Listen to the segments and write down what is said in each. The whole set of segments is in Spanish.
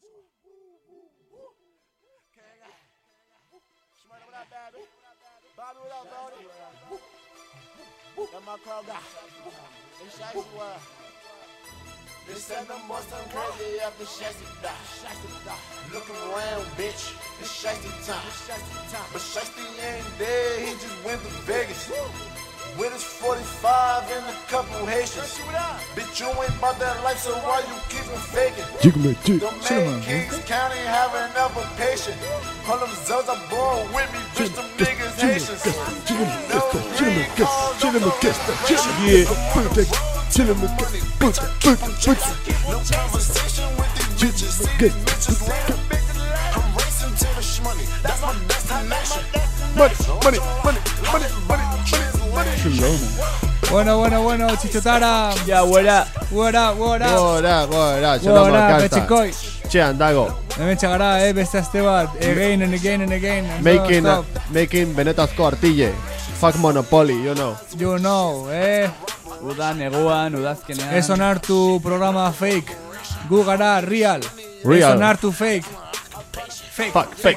They said the most I'm crazy after Shasty die. Looking around, bitch, it's Shasty time. But Shasty ain't dead, he just went to Vegas. With his 45 and a couple Haitians. Bitch, you ain't about that life, so why you keep on faking? The man Kings County having never patient. All them Zoes are born with me, bitch, them niggas Haitians. Chillin' with no conversation with these bitches. I'm racing to the shmoney. That's my destination. Money. Bueno, Chichotara. Ya, what up, Gora, Petxikoi. Txean, dago. Hemen txagara, beste aste bat. Again and again. Making benetazko artille. Fuck Monopoly, you know. Udan, neguan, udazkenean. Ez onartu programa fake. Gu gara real. Ez onartu fake. Fake.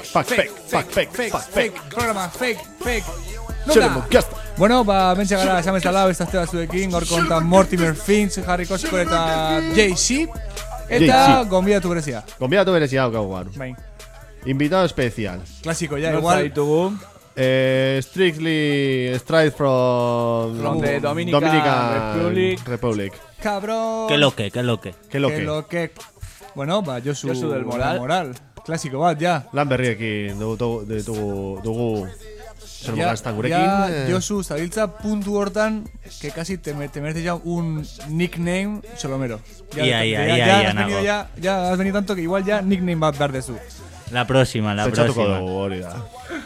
Programa fake. Nunca. Bueno, bentsa gara esan bezala beste aste batzuekin. Gorko ontan Mortimer Finch, Harry Koskor eta Jay-Z. Eta gonbidatu berezia. Hau gaur. Bain. Invitado especial. Klasiko, ya, igual. Strictly straight from the Dominican Republic. Cabrón. ¿Qué lo que? Bueno, Josu del Moral. Klasiko bat, ja. Lan berriekin dugu zer mugaztan gurekin. Ja, Josu, zabiltza puntu hortan que casi te mereces ya un nickname Solomero. Ya, nago. Ya has venido tanto que igual ya nickname bat behar dezu. La próxima. Pentsatuko dugu, hori da.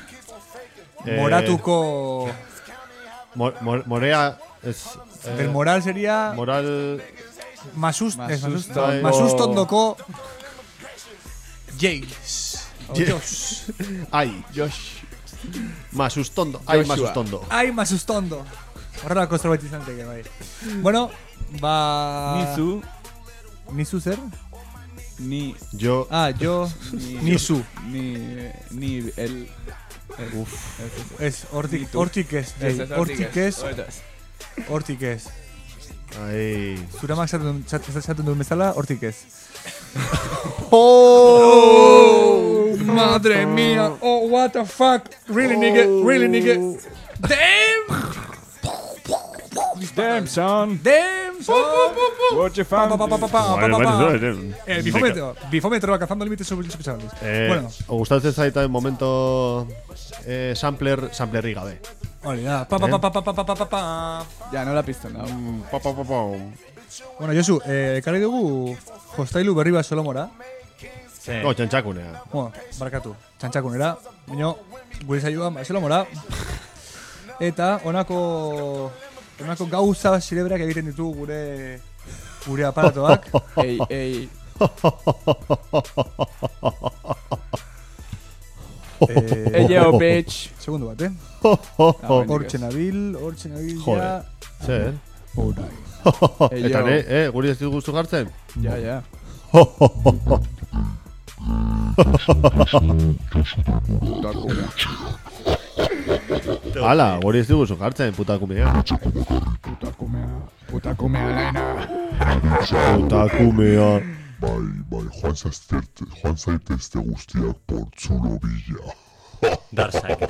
Moratuko... Morea es... Del moral sería... Moral... Masustondoko... Jace. Josh. Masustondo. Masustondo. Horrelako zerbait izan teke, bai. Bueno, Nizu zer? Yo. Yo. Nizu. Ni el... Ez, hortik ez. Zuramak zaten duen bezala, hortik ez. Oh, madre mía. Oh, what the fuck. Really, nigga. Damn, son. What you found? Bifómetro alcanzando límites sospechables. Bueno. Gustatzen zaita en momento samplerri gabe. Hori da. Ya, no la pista, no. Bueno, Josu, ekarri dugu jostailu berri bat Solomora. Txantxakunea. Bueno, barakatu. Txantxakunera. Baina, gure saioan Solomora. Eta honako gauza zerebrak egiten ditu gure aparatoak. Ei. Yo, bitch. Segundo bat, Hortxe nabil ja. Zer? Eta guri ez diguzu jartzen? Ja. Hala, guri ez diguzu jartzen, putakumea. Putakumea lehena. Putakumea. Bai, joan zaitezte guztiak portzulo bila. Darzaik.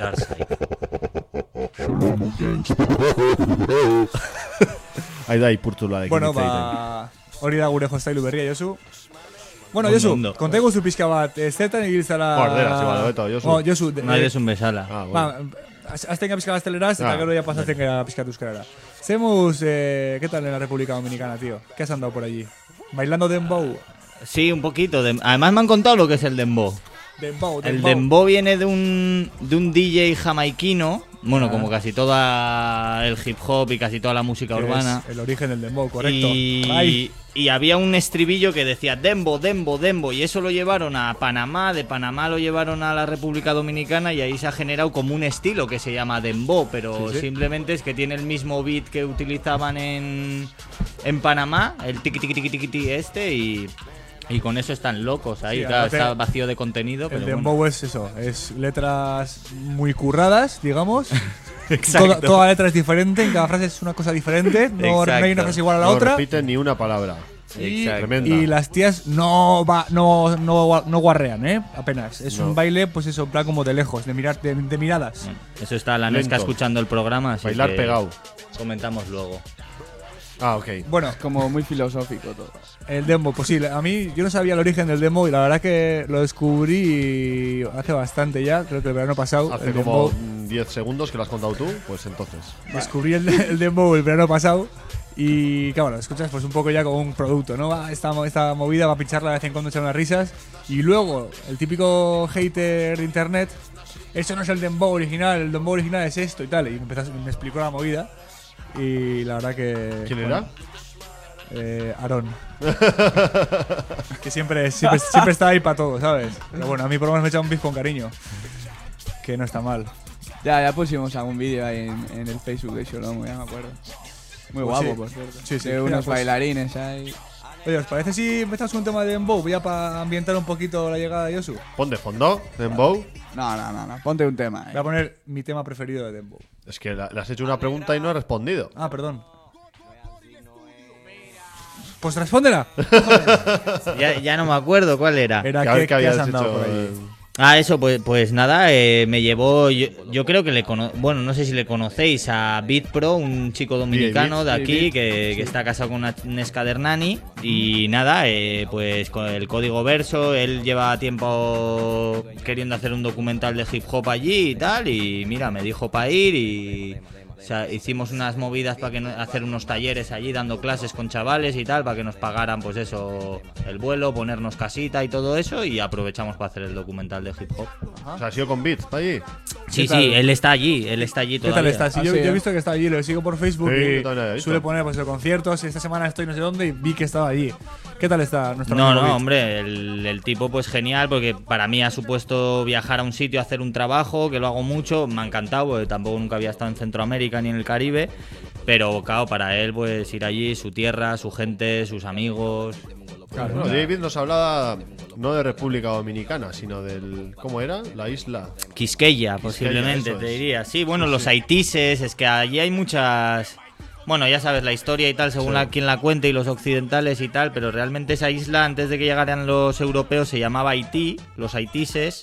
Aida ipurtzularekin. Bueno, hori da gure jostailu berria, Josu. Bueno, Josu, kontegu zu pixka bat, zertan egiltzala... Bordera, zibalo, beto, Josu. Nahi desun bezala. Azten gara pixka gazteleraz, eta gero ya pasatzen gara pixka euskarara. Zemuz, ¿qué tal en la República Dominicana, tío? ¿Qué has andado por allí? ¿Bailando dembow? Sí, un poquito. Además me han contado lo que es el dembow. El dembow viene de un DJ jamaiquino. Bueno, como casi toda el hip hop y casi toda la música urbana. El origen del dembow, correcto. Y había un estribillo que decía dembow. Y eso lo llevaron a Panamá. De Panamá lo llevaron a la República Dominicana. Y ahí se ha generado como un estilo que se llama dembow. Pero simplemente es que tiene el mismo beat que utilizaban en Panamá. El tiqui este. Y con eso están locos ahí, Sí, claro, aparte, está vacío de contenido. El Pero dembow bueno. es eso, es letras muy curradas, digamos. Exacto. Toda letra es diferente, en cada frase es una cosa diferente, no hay una Exacto. frase igual a la No otra. repiten ni una palabra. Y, Tremenda. y las tías no guarrean, apenas. Es un baile, pues eso, en plan como de lejos, de miradas. Bueno, eso está la Nesca Lento. escuchando el programa. Así Bailar que pegado. Comentamos luego. Ah, ok. Bueno, Como muy filosófico todo. el dembow, pues sí, a mí yo no sabía el origen del dembow y la verdad que lo descubrí hace bastante ya, creo que el verano pasado. Hace el como dembow. 10 segundos que lo has contado tú, pues entonces. Descubrí el dembow el verano pasado y claro, lo escuchas pues un poco ya como un producto, ¿no? Esta movida va a pincharla de vez en cuando, echar unas risas y luego el típico hater de internet, eso no es el dembow original, el dembow original es esto y tal, y me explicó la movida y la verdad que... ¿Quién bueno, era? Aarón. Que siempre está ahí para todo, ¿sabes? Pero bueno, a mí por lo menos me echa un beef con cariño, que no está mal. Ya pusimos algún vídeo ahí en el Facebook de Sholomo, ya me acuerdo. Muy Pues guapo, sí. por cierto. Sí, sí. De Mira, unos pues- bailarines ahí. Oye, ¿os parece si empezamos con un tema de dembow? Ya para ambientar un poquito la llegada de Yosu. Pon de fondo, Dembow. No. Ponte un tema. Voy a poner mi tema preferido de dembow. Es que le has hecho una pregunta y no ha respondido. Ah, perdón. Pues respóndela. Ya no me acuerdo cuál era. Era Que a ver que qué habías has andado hecho. por ahí. Ah, eso, pues nada, me llevó, yo creo que bueno, no sé si le conocéis, a Beat Pro, un chico dominicano de aquí que está casado con una Nesca de Hernani. Y nada, pues con el código verso, él lleva tiempo queriendo hacer un documental de hip hop allí y tal, y mira, me dijo para ir y... O sea, hicimos unas movidas para hacer unos talleres allí, dando clases con chavales y tal, para que nos pagaran, pues eso, el vuelo, ponernos casita y todo eso, y aprovechamos para hacer el documental de hip hop. O sea, ha sido con Beats, para allí. Sí, tal? sí, él está allí ¿Qué todavía. tal está? Sí, Ah, yo sí, he ¿eh? visto que está allí, lo sigo por Facebook Sí, y yo también lo he visto. suele poner pues, los conciertos. Esta semana estoy no sé dónde y vi que estaba allí. ¿Qué tal está nuestro No, amigo no, Beat? hombre, el tipo pues genial, porque para mí ha supuesto viajar a un sitio, hacer un trabajo, que lo hago mucho, me ha encantado, porque tampoco nunca había estado en Centroamérica ni en el Caribe, pero claro, para él pues ir allí, su tierra, su gente, sus amigos... Bueno, David nos hablaba no de República Dominicana, sino del... ¿Cómo era? La isla. Quisqueya, posiblemente, eso te es. diría. Sí, bueno, los haitises, es que allí hay muchas... Bueno, ya sabes la historia y tal, según quien la cuente, y los occidentales y tal, pero realmente esa isla, antes de que llegaran los europeos, se llamaba Haití, los haitises,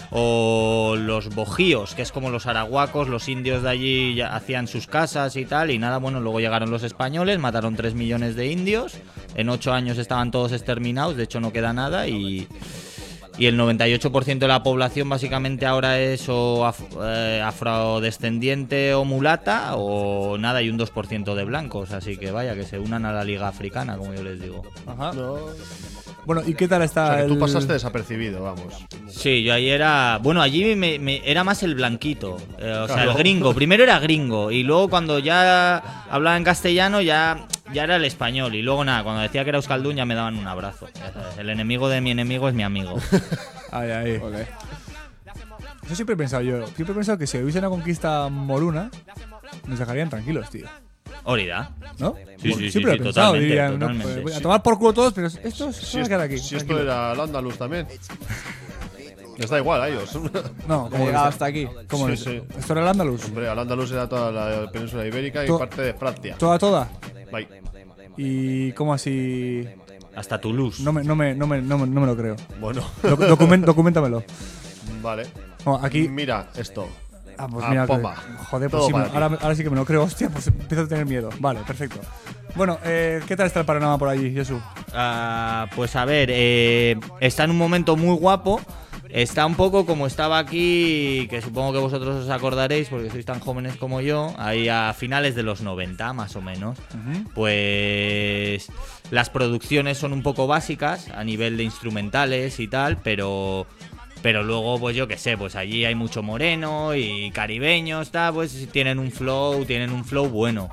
o los bojíos, que es como los arahuacos, los indios de allí ya hacían sus casas y tal, y nada, bueno, luego llegaron los españoles, mataron 3 millones de indios, en 8 años estaban todos exterminados, de hecho no queda nada, y el 98% de la población básicamente ahora es o afrodescendiente o mulata, o nada, y un 2% de blancos, así que vaya, que se unan a la Liga Africana, como yo les digo. Ajá. Bueno, ¿y qué tal O está sea, que tú el- pasaste desapercibido, vamos. Sí, yo ahí era... Bueno, allí era más el blanquito, o sea, Claro. el gringo. Primero era gringo, y luego cuando ya hablaba en castellano ya era el español. Y luego nada, cuando decía que era euskaldun ya me daban un abrazo. Ya sabes, el enemigo de mi enemigo es mi amigo. Ay, ay. Ole. Eso siempre he pensado yo. Siempre he pensado que si hubiese una conquista moruna, nos dejarían tranquilos, tío. Orida. ¿no? Sí, sí, siempre sí, lo he pensado. totalmente, Dirían, no, totalmente. pues, voy a tomar por culo todos, pero estos se Si, van a quedar aquí. si esto tranquilos. era el Andaluz también. Les da igual a ellos. No, He como llegado hasta aquí. ¿Cómo Sí, es? sí. ¿Esto era el Andaluz? Hombre, al Andaluz era toda la península ibérica y To- parte de Francia. Toda. Bye. ¿Y cómo así? Hasta Toulouse. No me lo creo. Bueno, Documentamelo. vale. No, aquí. Mira esto. Ah, pues Ah, mira, pomba. joder, Todo pues sí, para ti. ahora sí que me lo creo. Hostia, pues empiezo a tener miedo. Vale, perfecto. Bueno, ¿qué tal está el panorama por allí, Jesús? Pues a ver, está en un momento muy guapo. Está un poco como estaba aquí, que supongo que vosotros os acordaréis porque sois tan jóvenes como yo, ahí a finales de los 90 más o menos. Pues las producciones son un poco básicas a nivel de instrumentales y tal, pero luego pues yo qué sé, pues allí hay mucho moreno y caribeños, tal, pues tienen un flow bueno.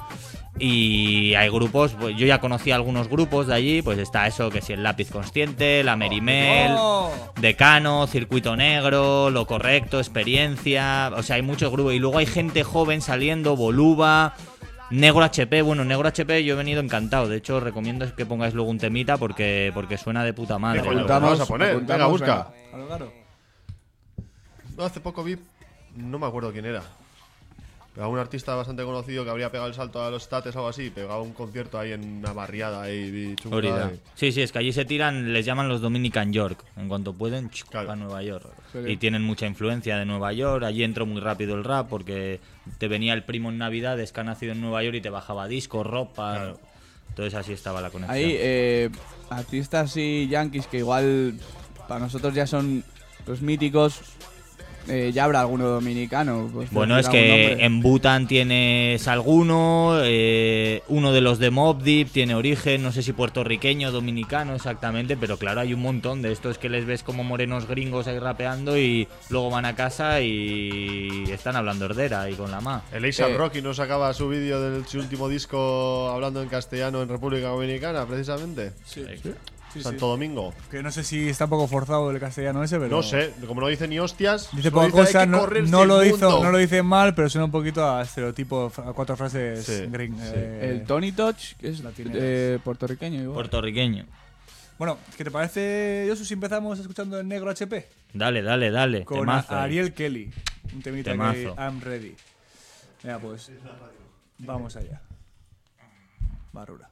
Y hay grupos, pues yo ya conocí algunos grupos de allí, pues está eso, que si el Lápiz Consciente, la Merimel, Decano, Circuito Negro, Lo Correcto, Experiencia, o sea, hay muchos grupos. Y luego hay gente joven saliendo, Boluba, Negro HP, bueno, Negro HP yo he venido encantado. De hecho, os recomiendo que pongáis luego un temita porque suena de puta madre. Pues lo Apuntamos, vamos a poner. Venga, apuntamos, busca. Claro. No, hace poco vi, no me acuerdo quién era. Pero un artista bastante conocido que habría pegado el salto a los States o algo así. Pegaba un concierto ahí en una barriada ahí chunga. Florida. Sí, es que allí se tiran, les llaman los Dominican York. En cuanto pueden, Claro. a Nueva York. Sí. Y tienen mucha influencia de Nueva York. Allí entró muy rápido el rap porque te venía el primo en Navidades que ha nacido en Nueva York y te bajaba discos, ropa. Claro. Entonces así estaba la conexión. Ahí, artistas y yankees que igual para nosotros ya son los míticos. Ya habrá alguno dominicano. Pues, Bueno, por es decir algún que nombre. en Bhutan tienes alguno, uno de los de Mobb Deep tiene origen, no sé si puertorriqueño, dominicano exactamente, pero claro, hay un montón de estos que les ves como morenos gringos ahí rapeando y luego van a casa y están hablando herdera y con la ma. El A$AP Rocky no sacaba su vídeo de su último disco hablando en castellano en República Dominicana, precisamente. Sí, Santo Domingo. Que no sé si está un poco forzado el castellano ese, pero. No sé, como no dice ni hostias, Dice solo poca "Hay cosa, que no, correrse no el lo mundo". no lo dice mal, pero suena un poquito a estereotipo, a 4 frases Sí, gring. sí. El Tony Touch, que es Latineras. puertorriqueño igual. Puertorriqueño. Bueno, ¿qué te parece, Josu, si empezamos escuchando el Negro HP? Dale. Con temazo. Ariel Kelly. Un temita que Temazo. I'm ready. Venga, pues. Vamos allá. Barrura.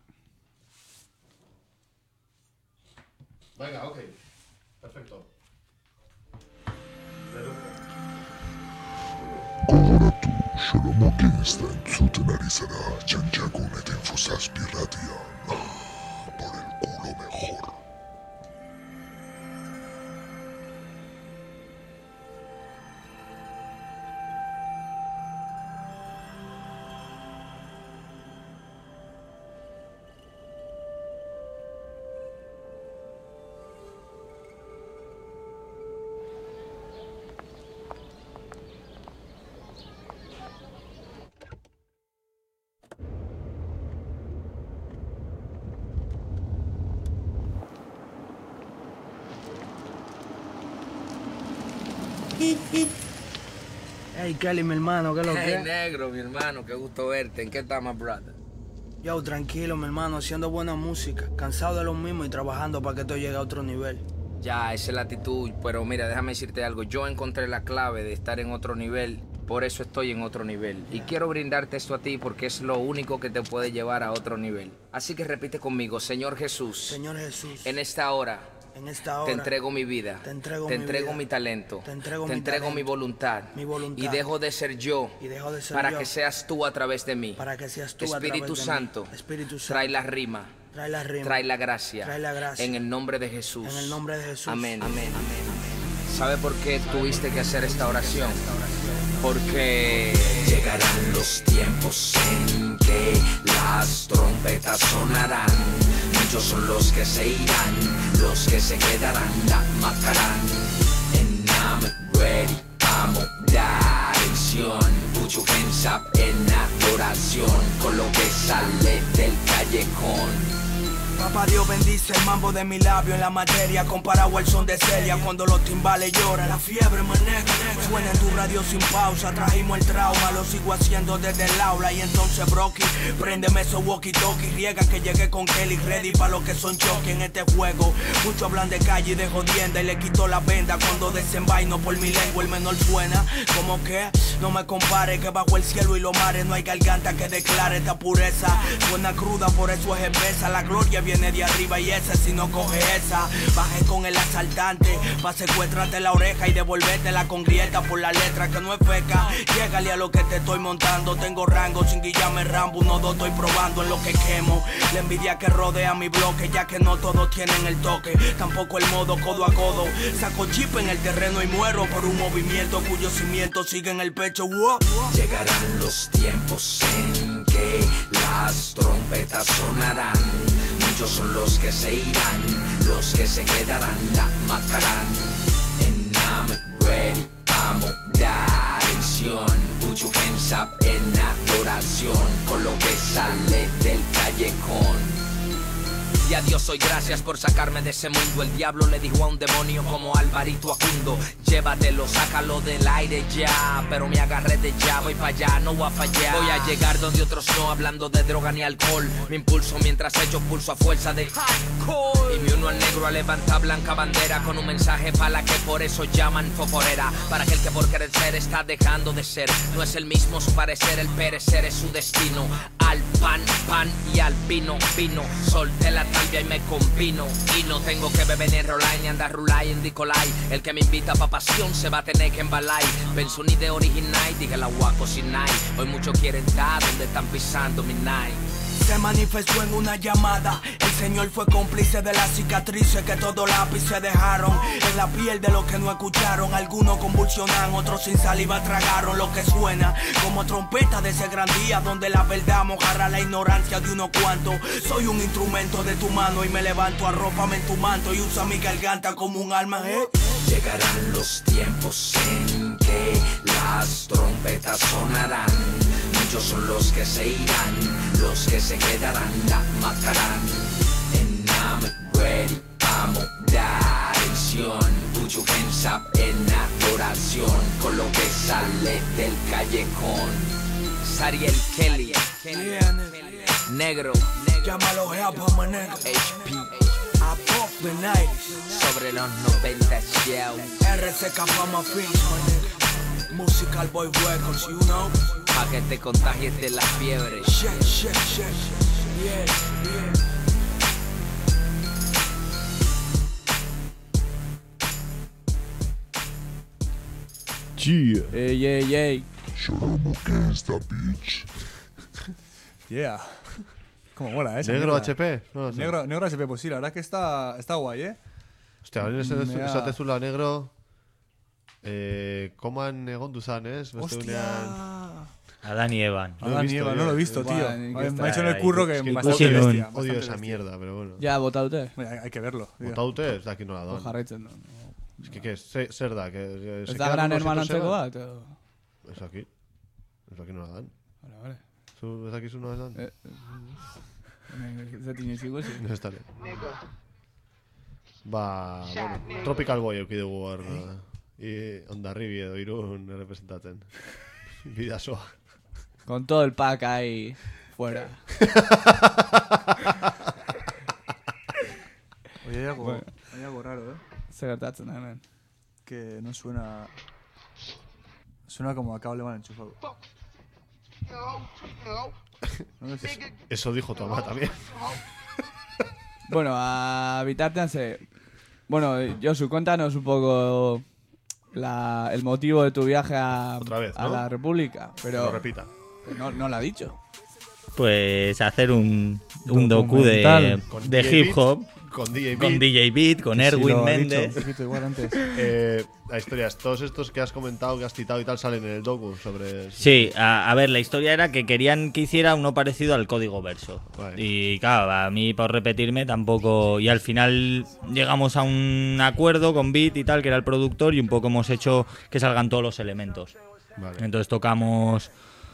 Venga, ok. Perfecto. この後ショロモケンスタンツテナリサラチャンチャコネテンフォサスピラティアン por el culo mejor. Hey Kelly, mi hermano, ¿qué es lo que Hey, es? negro, mi hermano, qué gusto verte. ¿En qué estás, brother? Yo, tranquilo, mi hermano, haciendo buena música. Cansado de lo mismo y trabajando para que esto llegue a otro nivel. Ya, esa es la actitud, pero mira, déjame decirte algo. Yo encontré la clave de estar en otro nivel, por eso estoy en otro nivel. Y quiero brindarte esto a ti porque es lo único que te puede llevar a otro nivel. Así que repite conmigo, Señor Jesús, Señor Jesús, en esta hora en esta hora te entrego mi vida, te entrego te mi entrego vida, mi talento, te entrego te mi entrego talento, mi voluntad, mi voluntad, y dejo de ser yo y dejo de ser para yo, que seas tú a través de mí. para que seas tú a Espíritu través de Santo, mí. Espíritu Santo, trae la rima, trae la rima, trae la gracia, trae la gracia. en el nombre de Jesús. En el nombre de Jesús. Amén. Amén. ¿Sabe por qué tuviste que hacer esta oración? Porque llegarán los tiempos en que las trompetas sonarán. Muchos son los que se irán, los que se quedarán la matarán. And I'm ready, vamos dar acción. Put your hands up en adoración con lo que sale del callejón. Papá Dios bendice el mambo de mi labio en la materia comparado al son de Celia cuando los timbales lloran. La fiebre me nega, suena en tu radio sin pausa. Trajimos el trauma, lo sigo haciendo desde el aula. Y entonces Brocky, préndeme esos walkie-talkie. Riega que llegué con Kelly ready pa' los que son choque en este juego. Muchos hablan de calle y de jodienda y le quito la venda cuando desenvaino por mi lengua el menor suena. Como que no me compare que bajo el cielo y los mares no hay garganta que declare esta pureza. Suena cruda, por eso es espesa. La gloria viene de arriba y ese si no coge esa. Bajé con el asaltante pa' secuestrarte la oreja y devolvértela con grieta por la letra que no es feca. Llégale a lo que te estoy montando. Tengo rango sin guillarme Rambo. 1, 2 estoy probando en lo que quemo. La envidia que rodea mi bloque, ya que no todos tienen el toque. Tampoco el modo codo a codo. Saco chip en el terreno y muero por un movimiento cuyo cimiento sigue en el pecho. Llegarán los tiempos en que las trompetas sonarán. Muchos son los que se irán, los que se quedarán la matarán. And I'm ready, vamos dar acción. Put your hands up en adoración con lo que sale del callejón. Y a Dios doy gracias por sacarme de ese mundo. El diablo le dijo a un demonio como Alvarito Acundo: llévatelo, sácalo del aire ya. Pero me agarré de ya, voy para allá, no voy a fallar. Voy a llegar donde otros no, hablando de droga ni alcohol. Me impulso mientras echo pulso a fuerza de alcohol. Y me uno al negro a levantar blanca bandera con un mensaje para la que por eso llaman foforera. Para aquel que por querer ser está dejando de ser. No es el mismo su parecer, el perecer es su destino. Al pan, pan y al vino, vino. Solté la talvia y me combino. Y no tengo que beber ni enrolar ni andar rulay en Nicolai. El que me invita pa' pasión se va a tener que embalar. Pensó ni de original, dije la guapo sin night. Hoy muchos quieren estar donde están pisando mi night. Se manifestó en una llamada. El Señor fue cómplice de las cicatrices que todo lápiz se dejaron en la piel de los que no escucharon. Algunos convulsionan, otros sin saliva tragaron lo que suena como trompeta de ese gran día donde la verdad mojará la ignorancia de unos cuantos. Soy un instrumento de tu mano y me levanto, arrópame en tu manto y usa mi garganta como un arma. Llegarán los tiempos en que las trompetas sonarán. Muchos son los que se irán, los que se quedarán la matarán. And I'm ready, vamos a dar acción. Put your hands up en adoración con lo que sale del callejón. Sariel Kelly, negro, Llámalo Japa, manejo. HP, Above the night. sobre los 90 show. RCK Fama Films, manejo. Musical Boy Records, you know. Pa' que te contagies de la fiebre. Shit, shit, shit. Yeah, yeah. Yeah. Ey, ey, ey. Shoromo Gangsta, bitch. Yeah. Como mola, esa ¿Negro mierda. HP? No, sí. Negro HP, pues sí, la verdad es que está guay, ¿eh? Hostia, Mea. esa tezula negro. Koman egon duzan, ez? Beste Hostia. unean- Adán y Evan. No lo he Adán y visto, Eva, yo. no lo he visto, tío. Buah, ni que Me ha hecho en el ahí. curro que Es que bastante ikusi nun. bestia. Odio bastante esa bestia. mierda, pero bueno. Ja, bota dute. Hay que verlo. tío. Botaute, ez daki nola doan. Jarraitzen du. Es que, zer da? Que, Ez da gran hermanantzeko bat? edo? Ez daki. Ez daki nola dan. Vale, vale. Zu ez dakizu nola dan? Ez dut inoiz ikusi. Ez dali. Ba, bueno, Tropical Boy euki dugu hor. Ondarribi edo Irun representatzen. Bidasoa. Con todo el pack ahí fuera. Oye, hay algo, Bueno. hay algo raro, ¿eh? Zer gertatzen da hemen. Que no suena... Suena como a cable mal enchufado. No sé. Eso dijo tu ama también. Bueno, a bitartean se... Bueno, Josu, cuéntanos un poco el motivo de tu viaje a, Otra vez, a ¿no? la República. Lo Pero repita. no lo ha dicho. Pues hacer un docu de Documental. Con de DJ hip hop Con DJ con Beat. DJ Beat, con Sí, Erwin lo ha dicho Méndez. un poquito igual antes. La historia es, todos estos que has comentado, que has citado y tal, salen en el docu sobre... Sí, a ver, la historia era que querían que hiciera uno parecido al código verso. Vale. Y claro, a mí por repetirme tampoco... Y al final llegamos a un acuerdo con Beat y tal, que era el productor, y un poco hemos hecho que salgan todos los elementos. Vale. Entonces tocamos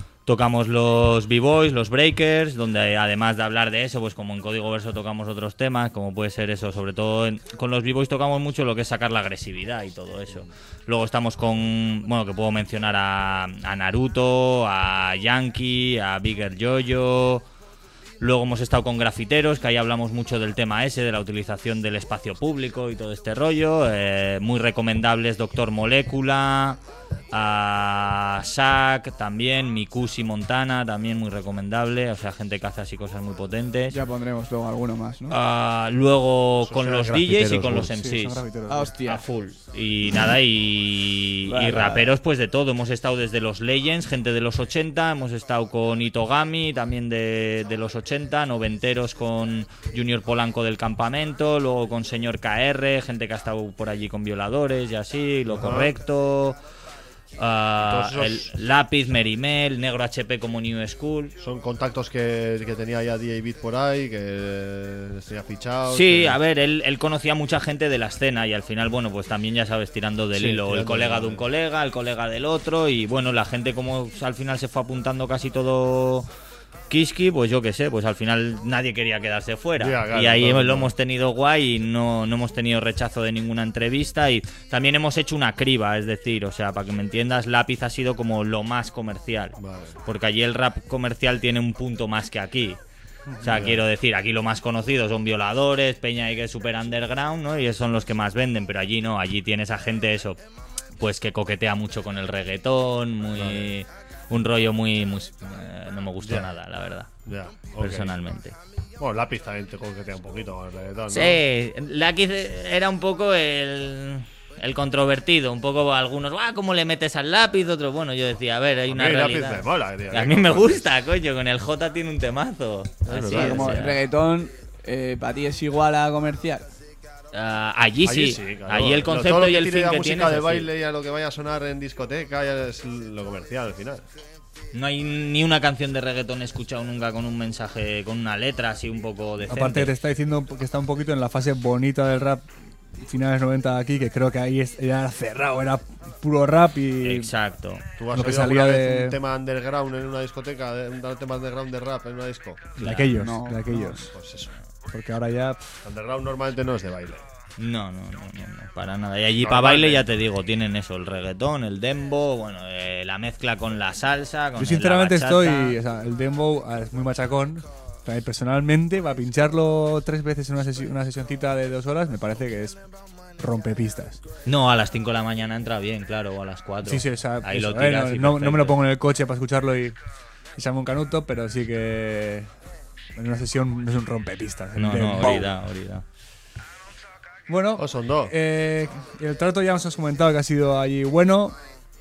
los b-boys, los breakers, donde además de hablar de eso, pues como en Código Verso tocamos otros temas, como puede ser eso, sobre todo con los b-boys tocamos mucho lo que es sacar la agresividad y todo eso. Luego estamos con, bueno, que puedo mencionar a Naruto, a Yankee, a Bigger Jojo. Luego hemos estado con grafiteros, que ahí hablamos mucho del tema ese, de la utilización del espacio público y todo este rollo. Muy recomendables Doctor Molécula, a Shaq también, Mikusi Montana también muy recomendable. O sea, gente que hace así cosas muy potentes. Ya pondremos luego alguno más, ¿no? Luego Esos con eran los DJs y grafiteros, con los Sí, son MCs. grafiteros. Ah, hostia. A full. Y nada, y Vale, raperos pues de todo. Hemos estado desde los Legends, gente de los 80, hemos estado con Itogami, también de los 80, noventeros con Junior Polanco del Campamento, luego con Señor KR, gente que ha estado por allí con Violadores y así, Lo Correcto, Todos el esos- Lápiz, Merimel, Negro HP como New School. Son contactos que tenía ya DJ Beat por ahí, que les tenía fichado. Sí, que- a ver, él conocía a mucha gente de la escena y al final, bueno, pues también ya sabes, tirando del Sí, hilo, el tirando colega del- de un colega, el colega del otro y bueno, la gente como al final se fue apuntando casi todo Kiski, pues yo qué sé, pues al final nadie quería quedarse fuera. Ya, claro, y ahí claro, lo claro. hemos tenido guay y no hemos tenido rechazo de ninguna entrevista. Y también hemos hecho una criba, es decir, o sea, para que me entiendas, Lápiz ha sido como lo más comercial. Vale. Porque allí el rap comercial tiene un punto más que aquí. O sea, quiero decir, aquí lo más conocido son Violadores, Peña y que es super underground, ¿no? Y esos son los que más venden, pero allí no, allí tienes a gente eso, pues que coquetea mucho con el reggaetón, muy... Un rollo muy no me gustó Ya. nada, la verdad, Ya, ok. personalmente. Bueno, Lápiz también te coquetea un poquito con el reggaetón, ¿no? Sí, Lápiz era un poco el controvertido, un poco algunos, ¿cómo le metes al Lápiz? Otros, bueno, yo decía, a ver, hay A una mí Lápiz realidad. me mola, tío. A mí me gusta, coño, con el J tiene un temazo. Así, verdad. o Como sea. el reggaetón, ¿para ti es igual a comercial? Allí sí, claro. allí el Todo concepto lo que y el tire fin la que música tiene es de así. baile y a lo que vaya a sonar en discoteca ya es lo comercial al final. No hay ni una canción de reggaetón he escuchado nunca con un mensaje, con una letra así un poco decente. Aparte te está diciendo que está un poquito en la fase bonita del rap finales 90 de aquí, que creo que ahí era cerrado, era puro rap y... Exacto. ¿Tú has Lo que oído alguna salía vez de- un tema underground en una discoteca, un tema underground de rap en una disco? De aquellos, No, de aquellos. Pues eso. Porque ahora ya... Underground normalmente no es de baile. No, para nada. Y allí para Normalmente. baile ya te digo, tienen eso, el reggaetón, el dembow, bueno, la mezcla con la salsa, con Yo sinceramente la bachata. estoy... O sea, el dembow es muy machacón. Pero a mí personalmente, para pincharlo 3 veces en una sesioncita de 2 horas, me parece que es rompepistas. No, a las 5 de la mañana entra bien, claro, o a las 4. Sí, sí, o sea, ahí eso, lo tiras y no me lo perfecto. pongo en el coche para escucharlo y echarme un canuto, pero sí que en una sesión no es un rompepistas. el No, dembow. ahorita. Bueno, O son dos. el trato ya nos has comentado que ha sido allí bueno.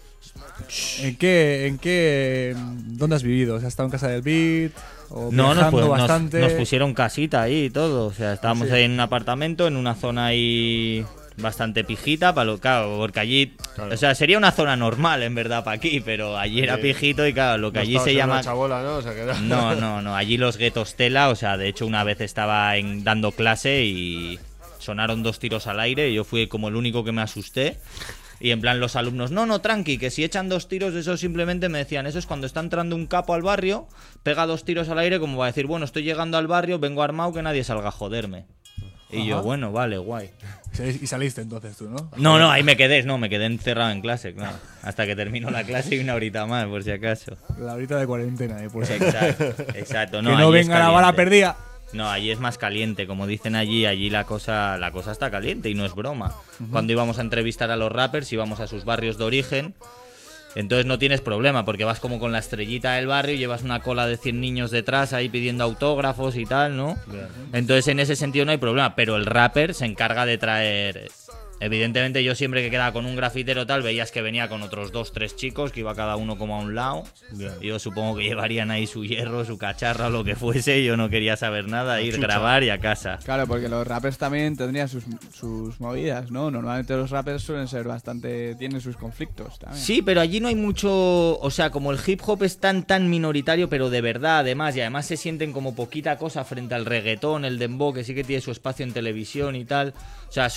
¿Dónde has vivido? ¿Has estado en casa del beat? ¿O No, viajando bastante? nos pusieron casita ahí y todo. O sea, estábamos Sí. ahí en un apartamento, en una zona ahí bastante pijita, claro, porque allí, Claro. o sea, sería una zona normal en verdad para aquí, pero allí era Sí. pijito y claro, lo que No allí estabas se en llama... una chabola, ¿no? O sea, que No, allí los guetos tela, o sea, de hecho una vez estaba dando clase y sonaron 2 tiros al aire y yo fui como el único que me asusté. Y en plan los alumnos, no, tranqui, que si echan 2 tiros, eso simplemente me decían, eso es cuando está entrando un capo al barrio, pega 2 tiros al aire como va a decir, bueno, estoy llegando al barrio, vengo armado, que nadie salga a joderme. Y yo, bueno, vale, guay. Y saliste entonces tú, ¿no? No, ahí me quedé encerrado en clase, claro. Hasta que terminó la clase y una horita más, por si acaso. La horita de cuarentena. Pues, Exacto. que no allí es venga la bala caliente. perdida. No, allí es más caliente, como dicen allí la cosa está caliente y no es broma. Cuando íbamos a entrevistar a los rappers, íbamos a sus barrios de origen, entonces no tienes problema, porque vas como con la estrellita del barrio y llevas una cola de 100 niños detrás ahí pidiendo autógrafos y tal, ¿no? Entonces en ese sentido no hay problema, pero el rapper se encarga de traer... Evidentemente yo siempre que quedaba con un grafitero tal, veías que venía con otros 2, 3 chicos, que iba cada uno como a un lado. Yo supongo que llevarían ahí su hierro, su cacharra o lo que fuese, yo no quería saber nada, ir, grabar y a casa. Claro, porque los rappers también tendrían sus movidas, ¿no? Normalmente los rappers suelen ser tienen sus conflictos también. Sí, pero allí no hay mucho, o sea, como el hip hop es tan minoritario, pero de verdad además, y además se sienten como poquita cosa frente al reggaetón, el dembow, que sí que tiene su espacio en televisión y tal. O sea,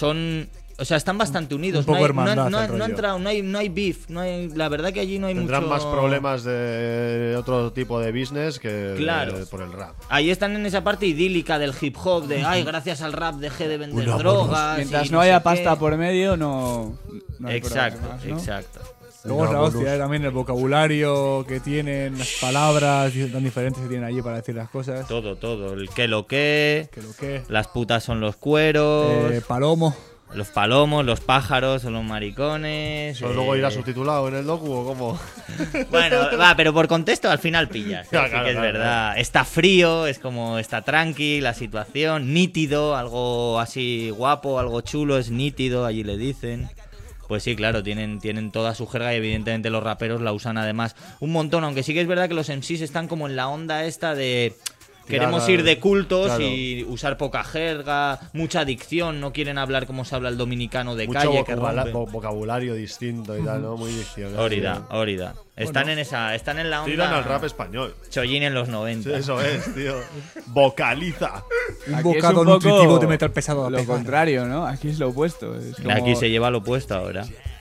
están bastante unidos. Un poco no hay, hermandad no, el no, rollo. no hay beef. La verdad que allí no hay Tendrán mucho... más problemas de otro tipo de business que Claro. por el rap. Ahí están en esa parte idílica del hip hop, de ay, gracias al rap dejé de vender drogas. Mientras y no haya sé qué. pasta por medio, no hay Exacto, problemas, ¿no? exacto. Luego es la hostia, también el vocabulario que tienen, las palabras tan diferentes que tienen allí para decir las cosas. Todo. El que lo que, Que las putas son los cueros. Palomo. Los palomos, los pájaros, son los maricones. ¿O luego irá subtitulado en el docu o cómo? Bueno, va, pero por contexto al final pillas. Claro, Así que es claro, verdad. Está frío, es como está tranqui la situación, nítido, algo así guapo, algo chulo, es nítido, allí le dicen. Pues sí, claro, tienen toda su jerga y evidentemente los raperos la usan además un montón, aunque sí que es verdad que los MCs están como en la onda esta de... Queremos ir de cultos claro. y usar poca jerga, mucha dicción, no quieren hablar como se habla el dominicano de Mucho calle que rompe. vocabulario distinto y tal, ¿no? Muy diccionario. Órida. Están en la onda. Tiran al rap español. Chollín en los 90. Sí, eso es, tío. Vocaliza. Un Aquí es bocado un poco nutritivo de metal pesado a Lo pegar. contrario, ¿no? Aquí es lo opuesto. Es como Aquí se lleva lo opuesto ahora.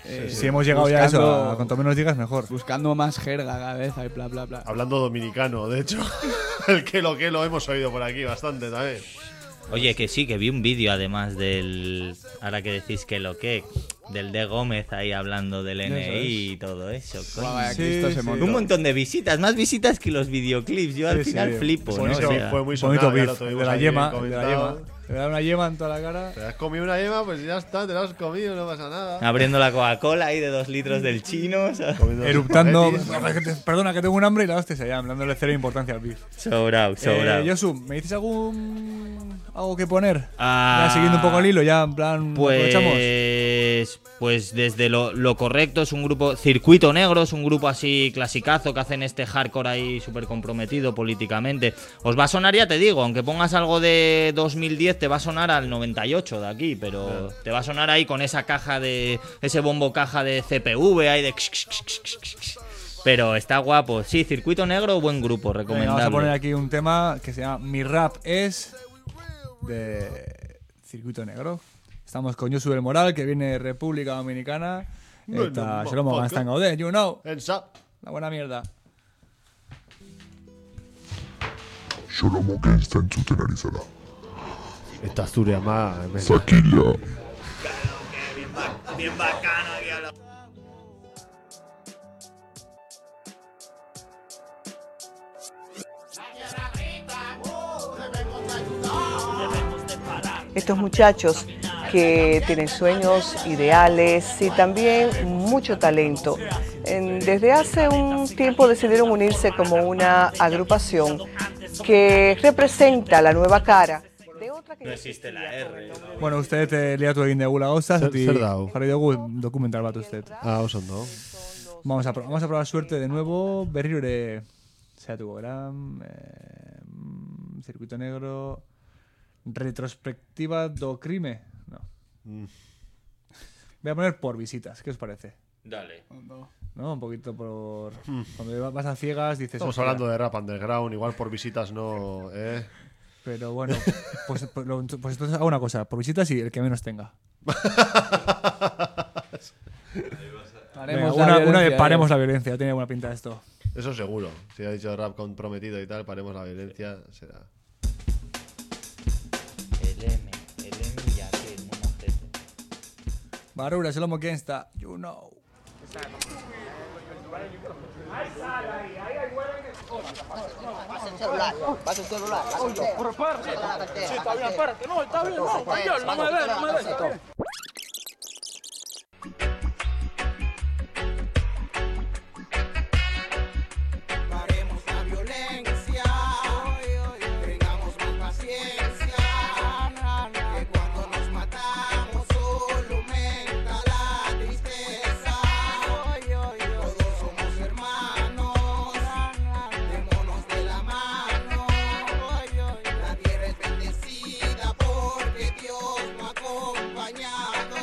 Si hemos llegado ya a eso, buscando- cuanto menos digas, mejor. Buscando más jerga cada vez, y bla, bla, bla. Hablando dominicano, de hecho. El que lo hemos oído por aquí bastante también. Oye, que sí, que vi un vídeo además del... Ahora que decís que lo que... Del de Gómez ahí hablando del NI y todo eso. Coño. Guau, vaya, Sí, que esto se sí. montó. Un montón de visitas, más visitas que los videoclips. Yo al Sí, final sí. flipo, ¿no? O Bonito, sea, fue muy Bonito sonado, ya beef, lo el tuvimos de la ahí yema. El bien de la yema. comentado. Te da una yema en toda la cara. Te has comido una yema, pues ya está, te la has comido, no pasa nada. abriendo la Coca-Cola ahí de 2 litros del chino. O sea, Comiendo Eruptando. espaguetis. Perdona, que tengo un hambre y la hostia se llama, dándole cero importancia al beef. sobrado, sobrado. Yosu, ¿me dices algo que poner? Ya siguiendo un poco el hilo, ya en plan. Aprovechamos. Pues desde lo correcto es un grupo Circuito Negro, es un grupo así clasicazo que hacen este hardcore ahí súper comprometido políticamente. Os va a sonar, ya te digo, aunque pongas algo de 2010 te va a sonar al 98 de aquí, pero te va a sonar ahí con esa caja de ese bombo caja de CPV ahí de pero está guapo. Sí, Circuito Negro, buen grupo, Venga, recomendable. vamos a poner aquí un tema que se llama Mi Rap es de Circuito Negro. Estamos con Yosu del Moral, que viene de República Dominicana. Eta Shlomo Ganstan gaude, you know. La buena mierda. Shlomo Ganstan entzuten ari zara. Esta Zure ama. Zakila. Bien bacano aquí a la... Estos muchachos que tienen sueños, ideales y también mucho talento. Desde hace un tiempo decidieron unirse como una agrupación que representa la nueva cara de otra que No existe la R. Bueno, uste liatu egin degula gauzaz, Zer dago? jarri dugu dokumental bat uste. Ah, oso ondo. Vamos a probar suerte de nuevo, berriro ere zehatuko gara. Circuito Negro, retrospectiva do crime. No. Voy a poner por visitas, ¿qué os parece? Dale. ¿No? Un poquito por... Cuando vas a ciegas dices... Estamos "Hostia". hablando de rap underground, igual por visitas no. Pero bueno, pues entonces hago una cosa, por visitas y el que menos tenga. Paremos Venga, la una de violencia, paremos la violencia, tiene buena pinta esto. Eso seguro. Si ha dicho rap comprometido y tal, paremos la violencia, será. El M ya que es muy majete. Barura, Shlomo Gangsta, you know. Pasa el celular. Sí, está bien, espérate. No, está bien, no, español, no me ve. Paremos la violencia, tengamos más paciencia, que cuando nos matamos solo aumenta la tristeza. Todos somos hermanos, démonos de la mano. La tierra es bendecida porque Dios nos ha acompañado.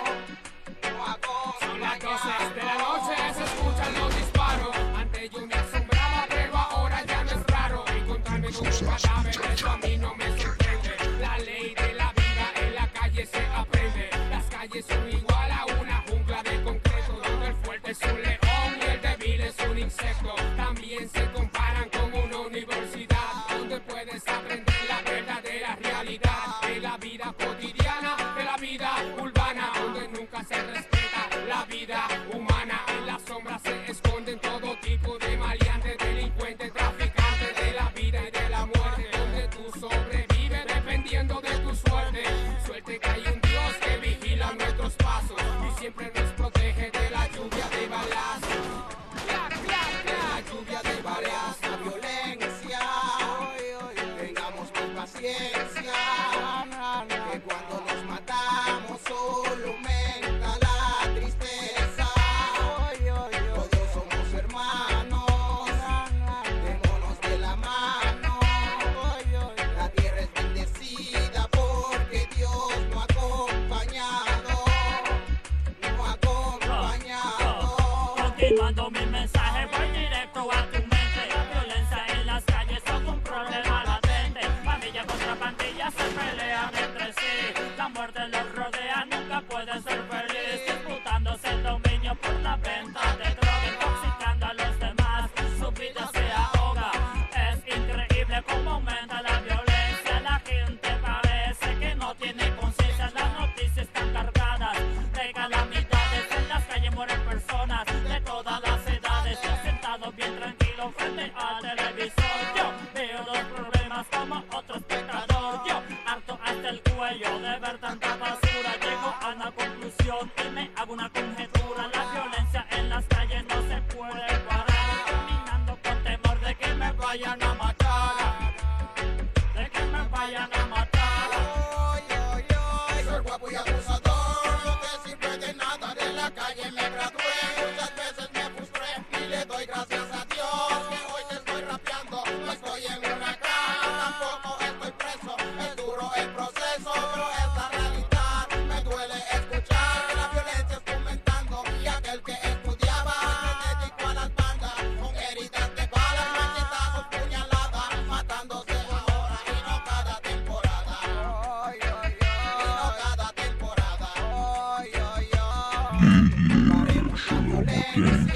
Son las 12 de la noche, se escuchan los disparos. Antes yo me asombraba, pero ahora ya no es raro. Encontrarme con un cadáver, eso a mí no me sorprende. La ley de la vida en la calle se aprende. Las calles son igual a una jungla de concreto, donde el fuerte es un león y el débil es un insecto. También se comparan con una universidad, donde puedes aprender la verdadera realidad de la vida cotidiana, de la vida urbana, donde nunca se respeta la vida humana. En la sombra se esconden todo tipo de maleantes, delincuentes, traficantes de la vida y de la muerte, donde tú sobrevives dependiendo de tu suerte. Suerte que hay un Dios que vigila nuestros pasos y siempre nos protege de la lluvia de balazos. La lluvia de balas, la violencia, tengamos más paciencia, que cuando nos matamos solo aumenta la tristeza. Todos somos hermanos, démonos de la mano. La tierra es bendecida porque Dios nos ha acompañado. Nos ha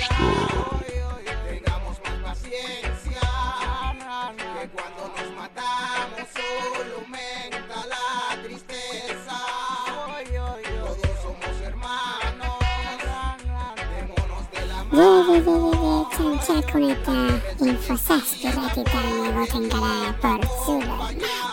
Tengamos más paciencia, que cuando nos matamos solo aumenta la tristeza. Todos somos hermanos, démonos de la mano. Chanchakuneta Infosaspi Ratitani Botengara por Zulo.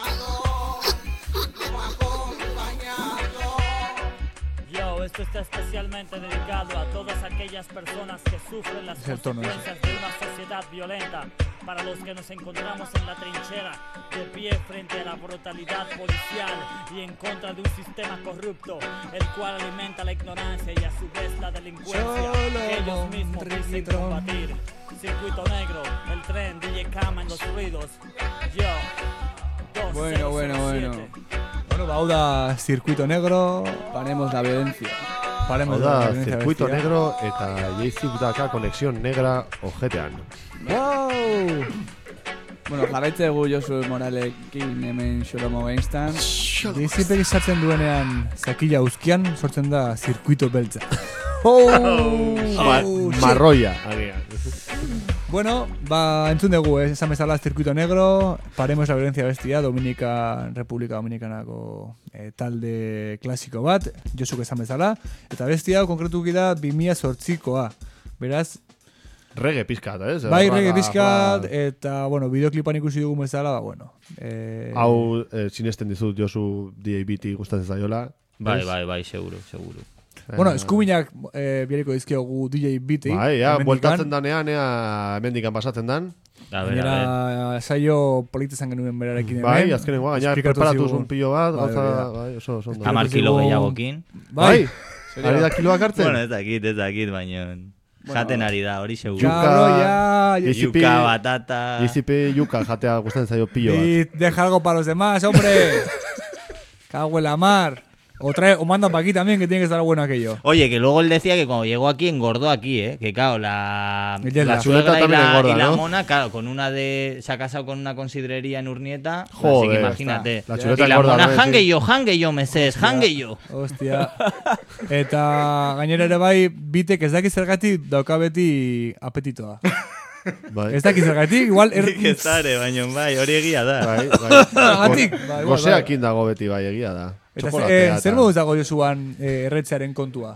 Yo, esto está especialmente dedicado a todas aquellas personas que sufren las consecuencias de una sociedad violenta, para los que nos encontramos en la trinchera, de pie frente a la brutalidad policial y en contra de un sistema corrupto, el cual alimenta la ignorancia y a su vez la delincuencia que ellos mismos dicen combatir. Circuito negro, el tren, DJ Kama en los ruidos. Yo, 2007. Bueno, bau da Zirkuito Negro. Paremos la violencia. Paremos Hau da, la violencia Zirkuito bestia. Negro eta Jeizik daka konexión negra ojetean. Wow! Bueno, jarraitze gu Josu Moralekin hemen Xolomo Weinstein. Jeizipek izatzen duenean zakila uzkian sortzen da Zirkuito Beltza. Marroia, agian. Bueno, entzun dugu, esan bezala Zirkuito Negro, Paremos la violencia bestia, República Dominikanako talde klasiko bat, Josuk esan bezala, eta bestia hau konkretuki da 2008koa. Beraz, reggae pizkat, bai, reggae pizkat, eta, bueno, bideoklipan ikusi dugu bezala, bueno. Hau, sinesten dizut Josu DABT gustatzen zaiola. Bai, seguro. Bueno, eskubinak biariko dizkiogu DJ Biti. Bai, bueltatzen danean, hemendikan pasatzen dan. Gainera, saio politezan genuen berarekin hemen. Bai, azkenengoa, gaina preparatuz un pillo bat, bai, oso ondo. 10 kilo gehiagokin. Bai, ari da kiloak hartzen? Bueno, ez dakit, baina jaten ari da, hori seguro. Yuka, batata. Jizipe yuka jatea gustatzen zaio pillo bat. Y deja algo para los demás, hombre. Cago en la mar. O manda para aquí también, que tiene que estar bueno aquello. Oye, que luego él decía que cuando llegó aquí engordó aquí, que claro, la chuleta también engorda, y la ¿no? mona, claro, se ha casado con una considrería en Urnieta, joder, así que imagínate. La chuleta y la engorda, mona, ¿no? hangue yo, meses, hangue yo. Hostia. Eta gainera ere bai, Bitek ez dakit zergatik dauka beti apetitoa. Bai. Ez dakit zergatik, igual... Zare, baina bai, hori egia da. Bai. Goseakin dago beti, bai, egia da. Eta zer moduz dago Josuan erretzearen kontua?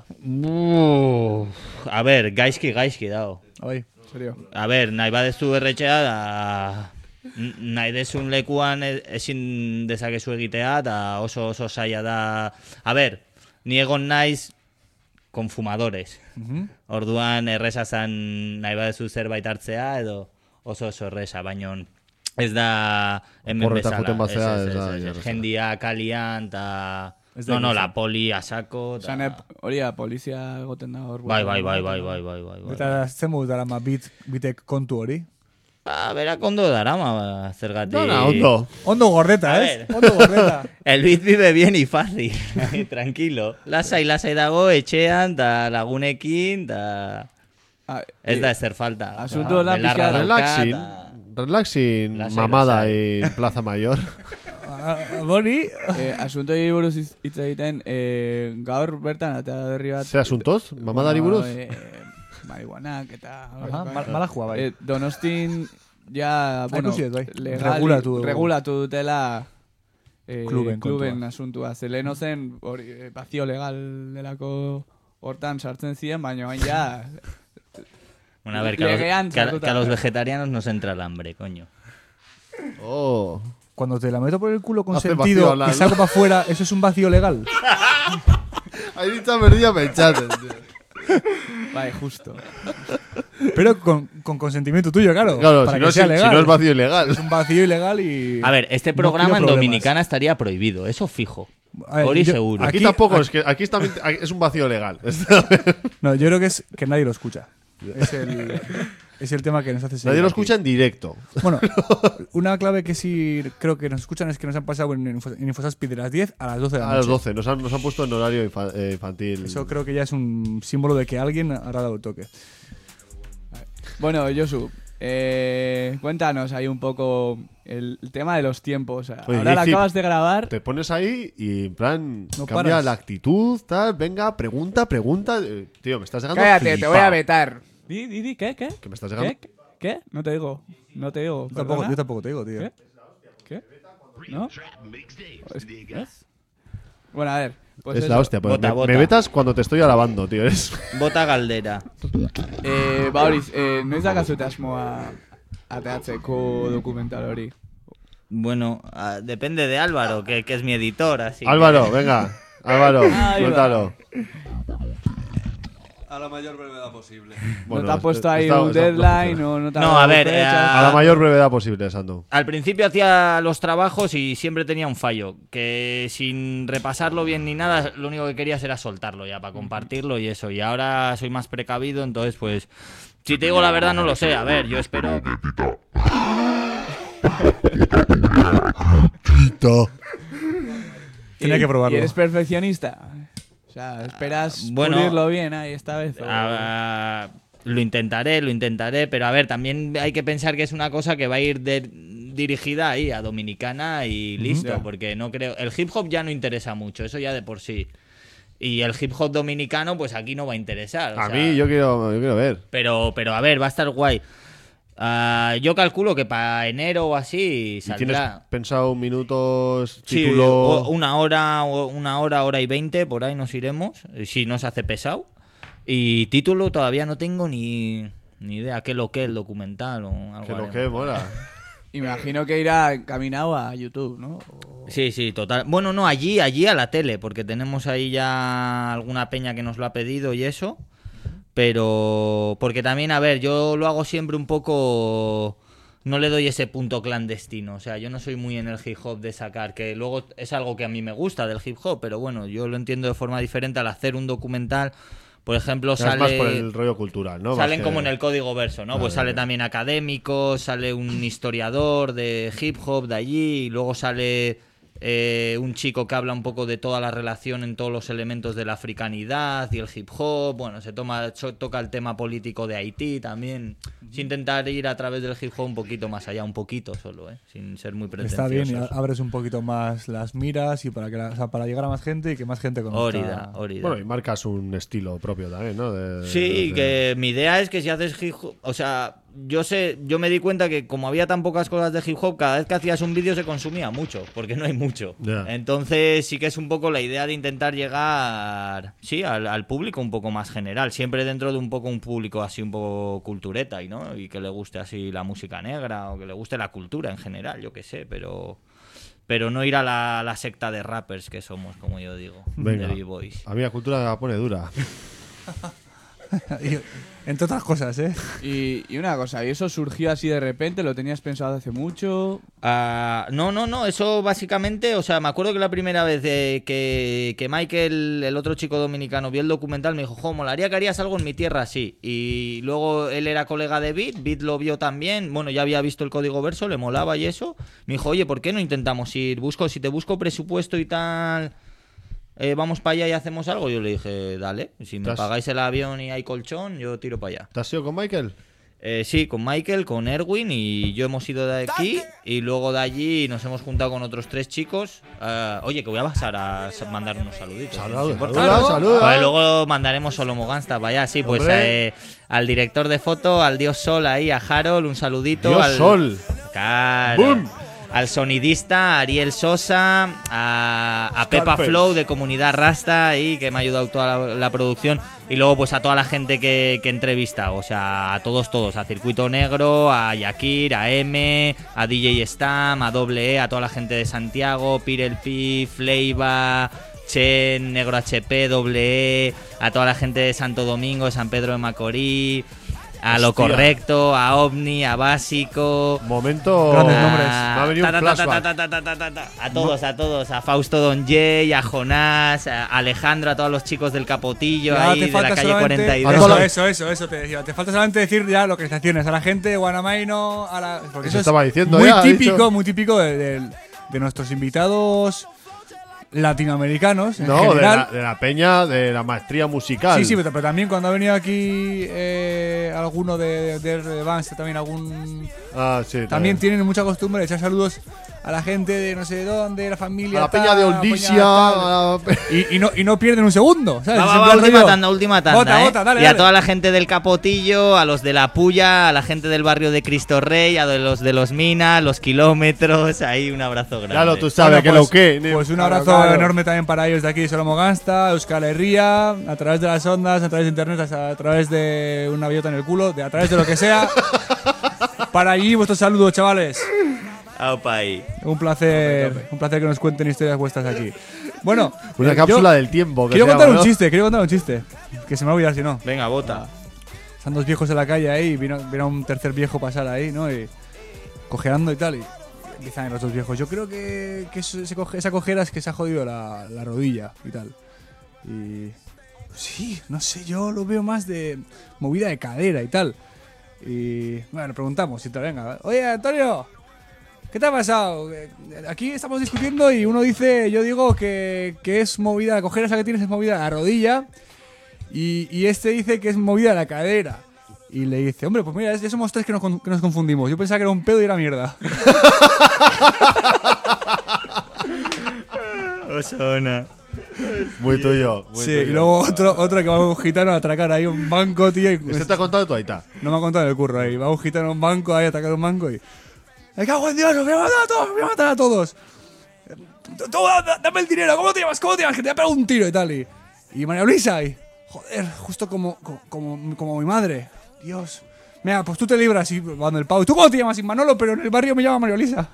A ver, gaizki dago. Bai, serio. A ver, nahi badezu erretxea da... Nahi desun lekuan ezin dezakezu egitea eta oso zaila da... A ver, ni egon naiz con fumadores. Orduan erresa zan nahi badezu zerbait hartzea edo oso erresa, baina... Ez da hemen bezala. Jendia kalian eta... No, la poli asako. Hori polizia egoten da hor. Bai. Eta zen moduz darama Bitek kontu hori? Berak ondo darama zergatik. Ondo gordeta, Ondo gordeta. El Bit vive bien y fácil. Tranquilo. Lasai dago etxean da lagunekin da... Ez da ezer falta. Asunto la pixka. Relaxing mamada en Plaza Mayor. Boni. Asunto buruz hitz egiten, gaur bertan eta berri bat. Ze asuntoz? Mamadari buruz? Marihuanak eta... Mala jua, bai. Donostin ja, bueno, regulatu dutela kluben asuntua. Zeleno zen, vazio legal delako hortan sartzen ziren, baina bain ja... Bueno, a ver, que a los vegetarianos nos entra el hambre, coño. Cuando te la meto por el culo con sentido y saco para afuera, ¿eso es un vacío legal? Ahí dicha perdida penchate, tío. Vale, justo. Pero con consentimiento tuyo, claro. Para que sea legal. Si no es vacío ilegal. Es un vacío ilegal y... A ver, este programa en Dominicana estaría prohibido, eso fijo. Ori seguro. Aquí tampoco, es que aquí es un vacío legal. No, yo creo que es que nadie lo escucha. Es el tema que nos hace seguir. Nadie lo escucha en directo. Bueno, una clave que sí creo que nos escuchan es que nos han pasado en Infosaspi de las 10 a las 12 de la noche. A las 12, nos han puesto en horario infantil. Eso creo que ya es un símbolo de que alguien habrá dado el toque. Bueno, Josu, cuéntanos ahí un poco el tema de los tiempos. Oye, ahora la acabas de grabar. Te pones ahí y en plan no cambia la actitud, tal, venga, pregunta. Tío, me estás dejando Cállate, flipado. te voy a vetar. Di, ¿qué? ¿Que me estás llegando? ¿Qué? No te digo. Yo tampoco te digo, tío. ¿Qué? ¿No? ¿Ves? Bueno, a ver. Pues es eso. la hostia, pues Bota, bota. me vetas cuando te estoy alabando, tío. Bota galdera. Bauriz, noiz dakazu asmoa ateatzeko dokumental hori? Bueno, depende de Álvaro, que es mi editor, así Álvaro, venga. Álvaro, suéltalo. A la mayor brevedad posible. ¿No te has puesto ahí un deadline o no te has No, dado a ver, fechas? A la mayor brevedad posible, Sandu. Al principio hacía los trabajos y siempre tenía un fallo, que sin repasarlo bien ni nada, lo único que querías era soltarlo ya, para compartirlo y eso. Y ahora soy más precavido, entonces pues, si te digo la verdad no lo sé. A ver, yo espero... Tenía que probarlo. ¿Y eres perfeccionista? O sea, esperas pulirlo bien ahí esta vez. Lo intentaré, pero a ver, también hay que pensar que es una cosa que va a ir dirigida ahí a Dominicana y listo, Ya. porque no creo... El hip hop ya no interesa mucho, eso ya de por sí. Y el hip hop dominicano, pues aquí no va a interesar. o A sea, mí, yo quiero ver. Pero a ver, va a estar guay. Yo calculo que para enero o así ¿Y saldrá... tienes pensado minutos, Sí, título? una hora y 20, por ahí nos iremos, si no se hace pesado. Y título todavía no tengo ni idea qué lo que el documental o algo. Que lo haremos. que mola. Y me imagino que irá encaminado a YouTube, ¿no? Sí, total. Bueno, no, allí a la tele, porque tenemos ahí ya alguna peña que nos lo ha pedido y eso. Pero porque también, a ver, yo lo hago siempre un poco... No le doy ese punto clandestino. O sea, yo no soy muy en el hip hop de sacar, que luego es algo que a mí me gusta del hip hop, pero bueno, yo lo entiendo de forma diferente al hacer un documental. Por ejemplo, Es sale... más por el rollo cultural, ¿no? Salen Más como que- en el código verso, ¿no? Vale, Pues sale vale. también académico, sale un historiador de hip hop de allí, y luego sale un chico que habla un poco de toda la relación en todos los elementos de la africanidad y el hip hop. Bueno, toca el tema político de Haití también. Sin intentar ir a través del hip hop un poquito más allá, un poquito solo, sin ser muy Está pretenciosos. bien, y abres un poquito más las miras y para para llegar a más gente y que más gente conozca. Órida. Bueno, y marcas un estilo propio también, ¿no? Sí, que mi idea es que si haces hip hop, o sea, yo me di cuenta que como había tan pocas cosas de hip hop, cada vez que hacías un vídeo se consumía mucho, porque no hay mucho. Ya. Entonces sí que es un poco la idea de intentar llegar, sí, al público un poco más general, siempre dentro de un público así un poco cultureta, ¿no? Y que le guste así la música negra o que le guste la cultura en general, yo qué sé, pero no ir a la secta de rappers que somos, como yo digo, Venga. de B-Boys. A mí la cultura me la pone dura. Entre otras cosas, ¿eh? Y una cosa, ¿y eso surgió así de repente? ¿Lo tenías pensado hace mucho? No, eso básicamente, o sea, me acuerdo que la primera vez que Michael, el otro chico dominicano, vio el documental, me dijo, jo, molaría que harías algo en mi tierra así. Y luego él era colega de Beat lo vio también, bueno, ya había visto el código verso, le molaba y eso. Me dijo, oye, ¿por qué no intentamos ir? Si te busco presupuesto y tal... vamos para allá y hacemos algo. Yo le dije, dale, si me pagáis el avión y hay colchón, yo tiro para allá. ¿Te has ido con Michael? Sí, con Michael, con Erwin y yo hemos ido de aquí y luego de allí nos hemos juntado con otros 3 chicos. Oye, que voy a pasar a mandar unos saluditos. Saluda. Vale, luego mandaremos solo Mogánsta para allá, sí, pues al director de foto, al Dios Sol ahí, a Harold, un saludito. Dios al Sol. Claro. ¡Bum! Al sonidista Ariel Sosa, a Pepa Scarface. Flow de Comunidad Rasta ahí, que me ha ayudado toda la producción, y luego pues a toda la gente que entrevista, o sea, a todos, a Circuito Negro, a Yakir, a M, a DJ Stam, a E, a toda la gente de Santiago, Pirel Pi, Fleiva, Chen, Negro HP, E, a toda la gente de Santo Domingo, San Pedro de Macorís, a Lo Hostia. Correcto, a OVNI, a Básico. Momento. Grandes nombres. Me ha venido un flashback. A todos, a Fausto Don Jay, a Jonás, a Alejandro, a todos los chicos del Capotillo, Ya ahí te de la falta calle solamente 42. eso te decía. Te falta solamente decir ya localizaciones a la gente de Guanamaino, porque Eso eso estaba es diciendo muy ya, ha típico, dicho. muy típico de nuestros invitados latinoamericanos en No, general. de la peña, de la maestría musical. Sí, pero también cuando ha venido aquí alguno de Vance, también algún... Ah, sí. También tienen mucha costumbre de echar saludos a la gente de no sé dónde, la familia. A la peña de Oldisia. Y no pierden un segundo, ¿sabes? Va, última tanda, Bota, dale, y a dale. toda la gente del Capotillo, a los de la Puya, a la gente del barrio de Cristo Rey, a los de los Minas, los kilómetros, ahí un abrazo grande. Claro, tú sabes Bueno, pues, que lo que. Pues un abrazo enorme también para ellos de aquí de Solomogasta, Euskal Herria, a través de las ondas, a través de internet, a través de una bellota en el culo, a través de lo que sea. Para allí vuestros saludos, chavales. Aupa ahí. Un placer que nos cuenten historias vuestras aquí. Bueno, una cápsula del tiempo. Quiero contar un chiste, que se me va a olvidar si no. Venga, bota. Están dos viejos en la calle ahí, vino un tercer viejo pasar ahí, ¿no? Y cojeando y tal, y empiezan los dos viejos. Yo creo que esa cojera es que se ha jodido la rodilla y tal. Y sí, no sé, yo lo veo más de movida de cadera y tal. Y bueno, preguntamos si te venga. Oye, Antonio, ¿qué te ha pasado? Aquí estamos discutiendo y uno dice, yo digo que es movida, la cojera esa que tienes es movida de la rodilla. Y este dice que es movida de la cadera. Y le dice, hombre, pues mira, ya somos tres que nos confundimos. Yo pensaba que era un pedo y era mierda. Osona. Muy tuyo. Sí, y luego otro que va un gitano a atracar ahí un banco, tío. ¿Este te ha contado tu aita? No me ha contado en el curro ahí. Va un gitano a un banco ahí a atracar un banco y... ¡Me cago en Dios! ¡Os voy a matar a todos! ¡Me voy a matar a todos! Tú, dame el dinero. ¿Cómo te llamas? Que te voy a pegar un tiro y tal. Y María Luisa y... Joder, justo como mi madre. Dios. Mira, pues tú te libras y van el pavo. ¿Tú cómo te llamas? Manolo, pero en el barrio me llama María Luisa.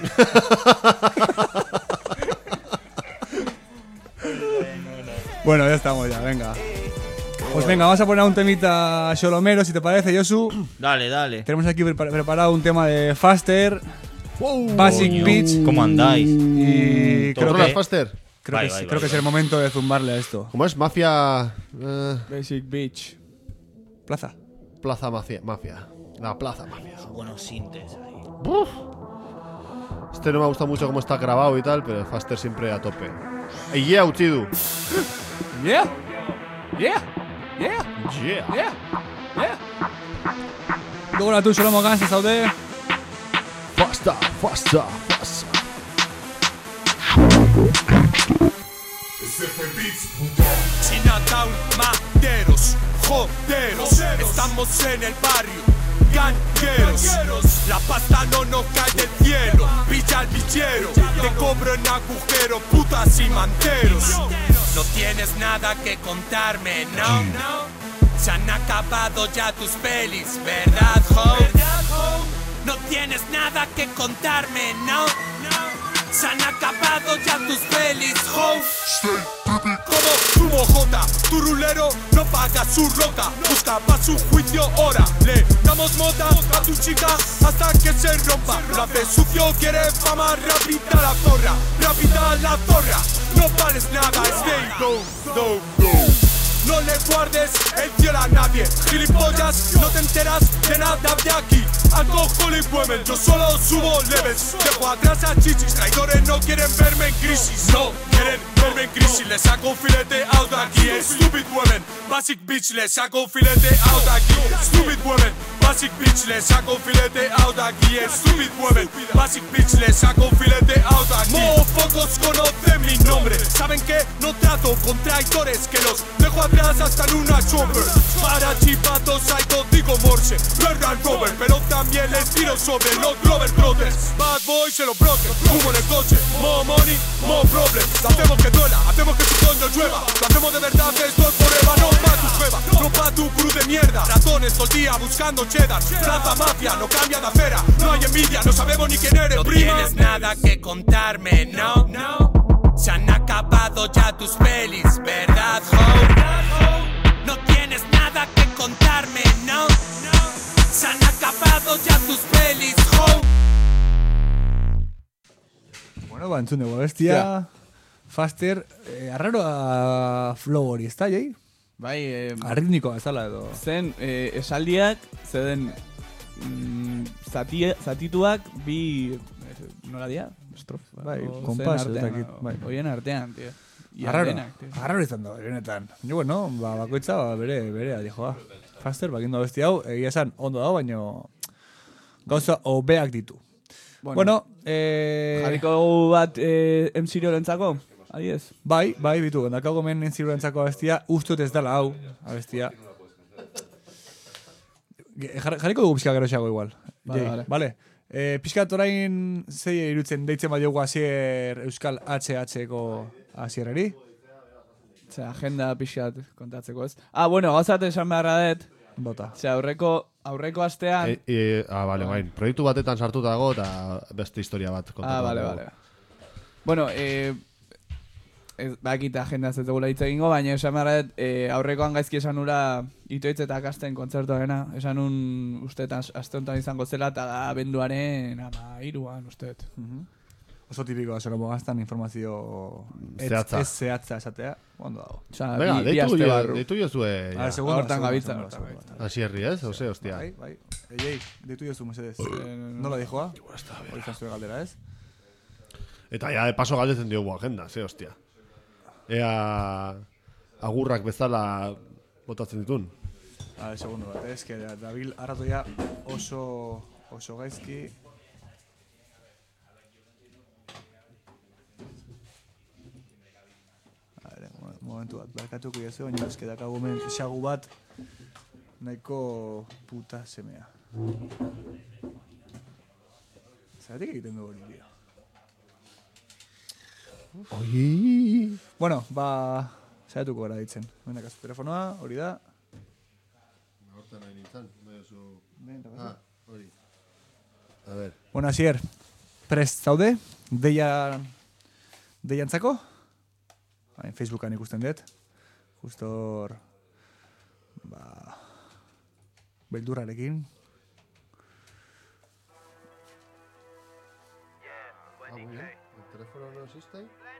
Bueno, ya estamos ya, venga. Pues venga, vamos a poner un temita Xolomero, si te parece, Josu. Dale. Tenemos aquí preparado un tema de Faster, Basic Beach. ¿Cómo andáis? Y creo que Faster? Creo que es el momento de zumbarle a esto. ¿Cómo es? Mafia... Basic Beach. Plaza Mafia. La Plaza Mafia. Buenos sintes ahí. Este no me gusta mucho cómo está grabado y tal, pero el Faster siempre a tope. ¡Ey, yeah, Uchidu! Yeah. Luego la tú, Solomo Gans, Saude. Faster. Chinatown, Maderos, joderos, estamos en el barrio, gangueros. La pasta no nos cae del cielo, pilla al villero, te cobro en agujero, putas y manteros. No tienes nada que contarme, no. Se han acabado ya tus pelis, ¿verdad, ho? No tienes nada que contarme, no. Se han acabado ya tus pelis, ho. Como tu mojota, tu rulero no paga su rota. Busca pa' su juicio hora. Le damos mota a tu chica hasta que se rompa. Rape sucio, quiere fama, rápida la zorra. Rápida la zorra, no vales nada, stay go. No le guardes el cielo a nadie. Gilipollas, no te enteras de nada de aquí. Alcohol y women, yo solo subo levels. Dejo atrás a chichis, traidores no quieren verme en crisis. No quieren verme en crisis, le saco un filete out aquí. Stupid women, basic bitch, le saco un filete out aquí. Stupid women, basic bitch, le saco un filete out aquí. Stupid women, basic bitch, le saco un filete out aquí. Pocos conocen mi nombre, saben que no trato con traidores, que los dejo atrás hasta en una chopper. Para chivatos hay código Morse, no es Rand Rover, pero también les tiro sobre los Glover Brothers. Bad boy se lo brote, humo en el coche, more money, more problems. Lo hacemos que duela, hacemos que tu coño llueva. Lo hacemos de verdad, esto es forever, no pa' tu cueva, no pa' tu cruz de mierda. Ratones todo el día buscando cheddar, Plaza Mafia, no cambia de acera. No hay envidia, no sabemos ni quién eres, prima. No tienes nada que contarme, no. Se han acabado ya tus pelis, ¿verdad, ho? No tienes nada que contarme, no. Se han acabado ya tus pelis, ho. Bueno, Banchun de Bestia, Faster, arraro a Flow hori, ezta, jai? Bai, arritmikoa, ez dala edo. Zen, esaldiak, zeden zatituak bi, nola dia? Estrofa. Bai, kompas, ez dakit. Oien artean, tío. Arraro izan da, benetan. Jo, bueno, bakoitza bere adijoa. Faster, bakindu abesti hau, egia esan, ondo dago, baina gauza hobeak ditu. Bueno, jarriko dugu bat M-Zero lentzako? Adiez. Bai, bitu, ondakago men M-Zero lentzako abestia, ustut ez dela hau, abestia. Jarriko dugu pixka geroxago igual. Vale. Pixkat orain zei irutzen deitzen bat jogu Asier Euskal HH-ko Asierreri? Agenda pixkat kontatzeko ez. Bueno, gauzat esan beharra dut. Bota. Aurreko astean... Bale, proiektu batetan sartuta dago eta beste historia bat kontatu. Bale. Bueno, bakit agenda ez dugula hitz egingo, baina esan beharra dut, aurrekoan gaizki esan ura itoitz eta kasten kontzertuarena. Esan uste aste honetan izango zela eta abenduaren 3an uste dut. Oso tipikoa zer gaztan informazio ez zehatza esatea. Ondo dago. Venga, deitu jozue. Hortan gabiltza. Asierri ez? Ose, hostia. Bai. Deitu jozu, mesedez. Nola dijoa? Hori zazue galdera ez? Eta ya de paso galdetzen diogu agenda, hostia. Ea agurrak bezala botatzen ditun. Segundo bat, que Dabil arratoia oso gaizki. Momentu bat, barkatuko jazu, baina eske dakago men xagu bat nahiko puta semea. Zeratik egiten du hori, tío? Oi. Bueno, zeratuko gara ditzen. Benakazu telefonoa, hori da. Horten nahi nintzen, hori. A ver. Bueno, Asier, prest zaude? Deiantzako? Facebookan ikusten dut. Justo hor... beldurrarekin. ¿El teléfono no existe?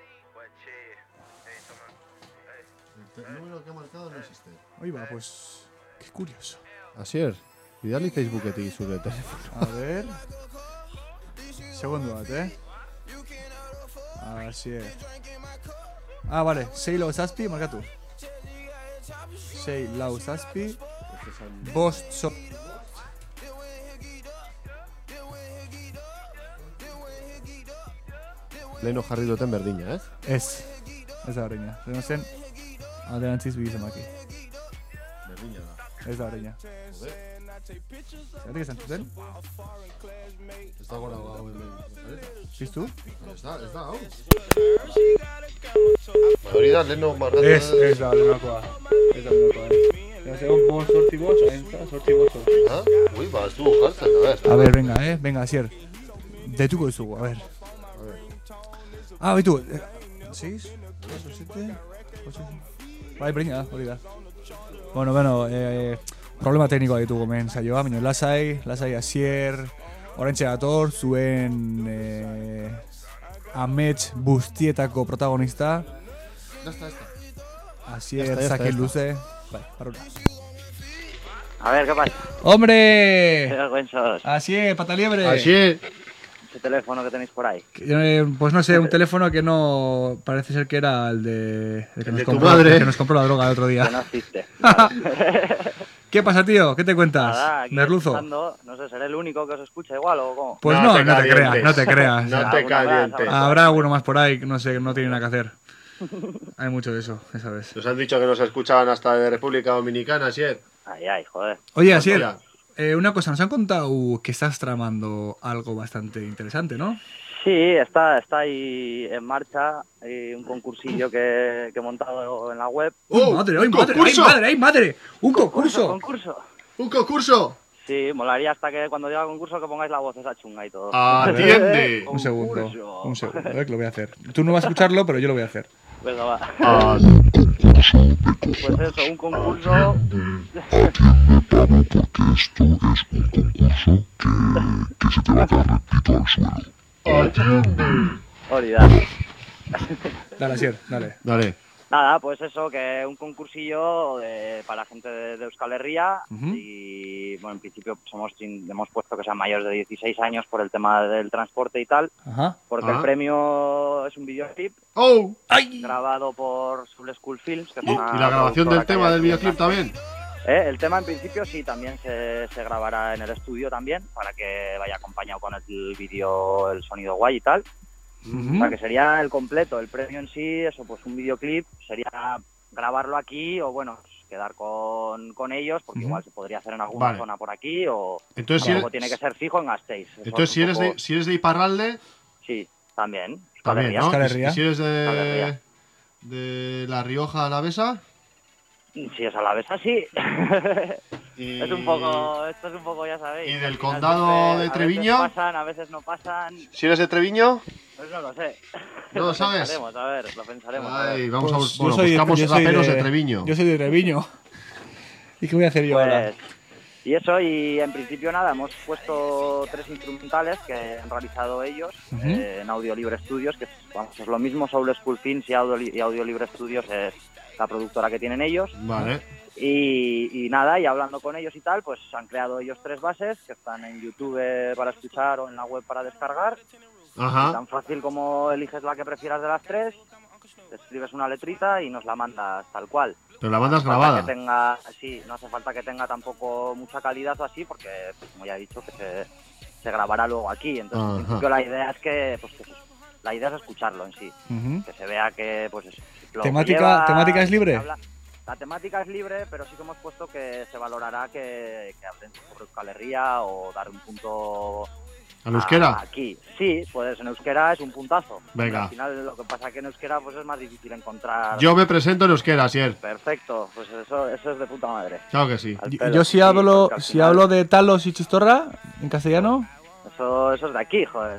El número que he marcado no existe. Oiga, pues... Qué curioso. Asier, bidali Facebooketik zure telefono. A ver... Segundo bat, Asier... vale, 6 lau zazpi, markatu. 6 lau zazpi. Bost so... Leheno jarri duten berdina, ez? Ez da berdina. Leheno zen, alderantziz bigizemaki. Berdina da. Ez da berdina. Zeratik esan zuten? Ez da gora hau hemen. Piztu? Ez da, hau. Hori da, leheno marratu. Ez da lehenakoa. Egon bon sorti botxo, sorti botxo. Ui, ez dugu jartzen, a ver, venga, Asier. Detuko dizugu, a ver. Baitu. 6, 8, 7, 8... Bai, berdina, hori da. Bueno, problema teknikoa ditugu men saioa, baina lasai Asier, orentxe dator, zuen amets bustietako protagonista. Asier, Zakil luze. Bai, parrula. A ver, ¿qué pasa? ¡Hombre! Qué vergüenzos. Asier, pataliebre. Asier. ¿Qué teléfono que tenéis por ahí? Pues no sé, un teléfono que no... Parece ser que era el de tu madre. Que nos compró la droga el otro día. Que no existe. ¿Qué pasa, tío? ¿Qué te cuentas? Nada, aquí Merluzo. No sé, ¿seré el único que os escucha igual o cómo? Pues no te creas. No te calientes. Habrá alguno más por ahí, no sé, no tiene nada que hacer. Hay mucho de eso, esa vez. Nos han dicho que nos escuchaban hasta de República Dominicana, Asier. Ay, joder. Oye, Asier, una cosa, nos han contado que estás tramando algo bastante interesante, ¿no? Sí, está ahí en marcha un concursillo que he montado en la web. ¡Oh, madre! ¡Ay, madre! ¡Un concurso! ¡Un concurso! Sí, molaría hasta que cuando diga concurso que pongáis la voz esa chunga y todo. ¡Atiende! Un segundo, que lo voy a hacer. Tú no vas a escucharlo, pero yo lo voy a hacer. Venga, va. Pues eso, un concurso... Porque esto es un concurso que se te va a caer repito al suelo. ¡Atiende! Olvidad. Dale, Asier, dale. Nada, pues eso, que un concursillo para gente de Euskal Herria y, bueno, en principio hemos puesto que sean mayores de 16 años por el tema del transporte y tal, porque el premio es un videoclip grabado por Soul School Films. Que es una ¿Y la grabación del tema del videoclip también? El tema en principio sí, también se grabará en el estudio también, para que vaya acompañado con el vídeo, el sonido guay y tal. O sea, que sería el completo, el premio en sí, eso, pues un videoclip, sería grabarlo aquí o bueno, quedar con ellos, porque igual se podría hacer en alguna zona por aquí o entonces, luego tiene que ser fijo en Gasteiz. Entonces, si eres de Iparralde... Sí, también. También, ¿no? Escalerría. ¿Y si eres de La Rioja Alavesa? Si es Alavesa, sí. Es un poco, esto es un poco, ya sabéis. ¿Y del condado de Treviño? A veces pasan, a veces no pasan. ¿Si eres de Treviño? Pues no lo sé. ¿No lo sabes? Lo pensaremos. Ay, a ver. vamos Pues buscamos raperos de Treviño. Yo soy de Treviño. ¿Y qué voy a hacer yo ahora? Y eso, y en principio nada, hemos puesto 3 instrumentales que han realizado ellos en Audio Libre Studios, que es lo mismo, Soul School Films y Audio Libre Studios es la productora que tienen ellos. Vale. Y nada, y hablando con ellos y tal, pues han creado ellos 3 bases que están en YouTube para escuchar o en la web para descargar. Ajá. Tan fácil como eliges la que prefieras de las 3, te escribes una letrita y nos la mandas tal cual. Pero la mandas No hace falta grabada. sí, no hace falta que tenga tampoco mucha calidad o así, porque pues, como ya he dicho, que se grabará luego aquí. Entonces, en principio la idea es que la idea es escucharlo en sí, que se vea que pues ¿Temática es libre? La temática es libre, pero sí que hemos puesto que se valorará que hablen sobre Euskal Herria o dar un punto ¿En euskera? Aquí, sí, pues en euskera es un puntazo. Venga. Al final lo que pasa es que en euskera pues es más difícil encontrar. Yo me presento en euskera, Asier. Perfecto, pues eso es de puta madre. Claro que sí. Yo si hablo de talos y chistorra en castellano. Eso es de aquí, joder.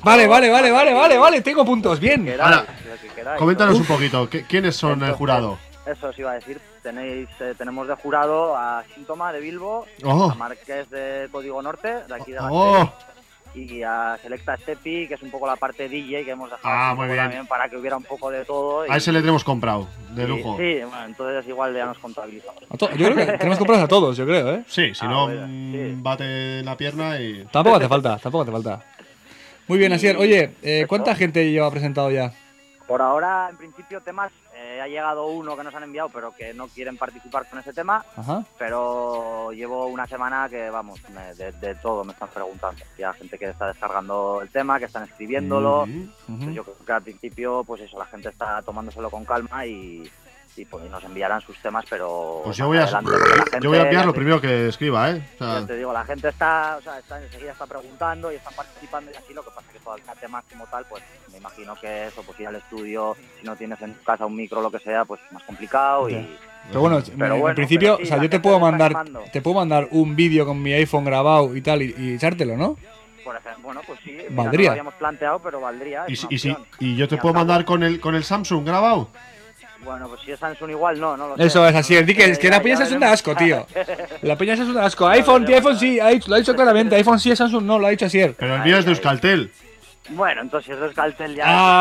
Vale, tengo puntos, bien. Ahora, coméntanos un poquito, ¿quiénes son el jurado? Eso os iba a decir, tenemos de jurado a Síntoma de Bilbo, a Marqués de Código Norte, de aquí de Gasteiz, y a Selecta Stepi, que es un poco la parte DJ que hemos dejado muy bien. también para que hubiera un poco de todo. A ese le tenemos comprado, de lujo. Sí, bueno, entonces igual ya nos contabilizamos. Yo creo que tenemos comprados a todos, yo creo, ¿eh? Sí, si no, bate la pierna y... Tampoco hace falta. Muy bien, Asier. Oye, ¿cuánta gente lleva presentado ya? Por ahora, en principio, temas, ha llegado uno que nos han enviado, pero que no quieren participar con ese tema. Ajá. Pero llevo una semana que, vamos, de todo me están preguntando. Ya gente que está descargando el tema, que están escribiéndolo. Entonces, yo creo que al principio, pues eso, la gente está tomándoselo con calma y pues nos enviarán sus temas, pero... Pues yo voy a enviar lo primero que escriba, ¿eh? O sea, ya te digo, la gente está enseguida está preguntando y están participando y así, lo que pasa es que todo el tema como tal, pues me imagino que eso, pues ir al estudio, si no tienes en tu casa un micro o lo que sea, pues es más complicado Pero bueno, en principio, sí, o sea, yo te puedo mandar un vídeo con mi iPhone grabado y tal y echártelo, ¿no? Por ejemplo, bueno, pues sí, valdría. No lo habíamos planteado, pero valdría. ¿Y yo te puedo mandar con el Samsung grabado? Bueno, pues si es Samsung igual, no lo sé. Eso es así, es que la peña es un asco, tío. La peña es un asco. iPhone sí, lo ha dicho claramente. iPhone sí, Samsung no, lo ha dicho Asier. Pero el mío es de Euskaltel. Bueno, entonces si es de Euskaltel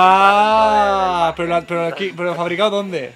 ya... Pero ¿fabricado dónde?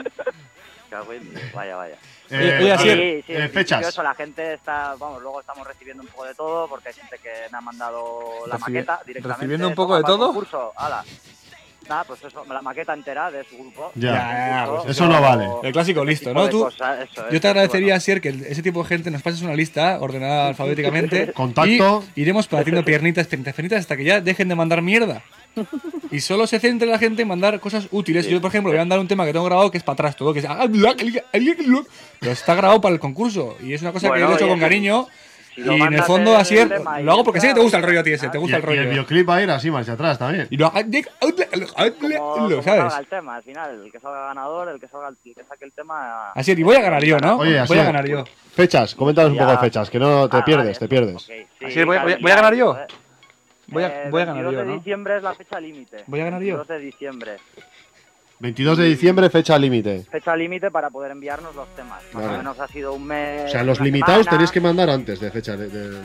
Vaya. Oye, Asier, fechas. Eso, la gente está, vamos, luego estamos recibiendo un poco de todo, porque hay gente que me ha mandado la maqueta directamente. ¿Recibiendo un poco de todo? Nada, pues eso, la maqueta entera de su grupo. Pues eso no vale. El clásico listo, ¿no? Yo te agradecería, Asier, que ese tipo de gente nos pases una lista ordenada alfabéticamente. Contacto. Y iremos partiendo piernitas hasta que ya dejen de mandar mierda. Y solo se centre la gente en mandar cosas útiles. Yo, por ejemplo, voy a mandar un tema que tengo grabado que es para atrás todo, que es... Pero está grabado para el concurso. Y es una cosa que yo he hecho con cariño. Y en el fondo, Asier, lo hago porque sé que te gusta el rollo a ti ese, te gusta el rollo. Y el videoclip va a ir así, marcha atrás también. Y lo ¿sabes? El tema, al final, el que salga ganador, el que saque el tema... Asier, y voy a ganar yo, ¿no? Oye, voy a ganar yo. Fechas, coméntanos un poco de fechas, que no te pierdes. Asier, voy a ganar yo. Voy a ganar yo, ¿no? 22 de diciembre es la fecha límite. Voy a ganar yo. 22 de diciembre. 22 de diciembre, fecha límite. Fecha límite para poder enviarnos los temas. Más o menos ha sido un mes. O sea, los limitados tenéis que mandar antes de fecha.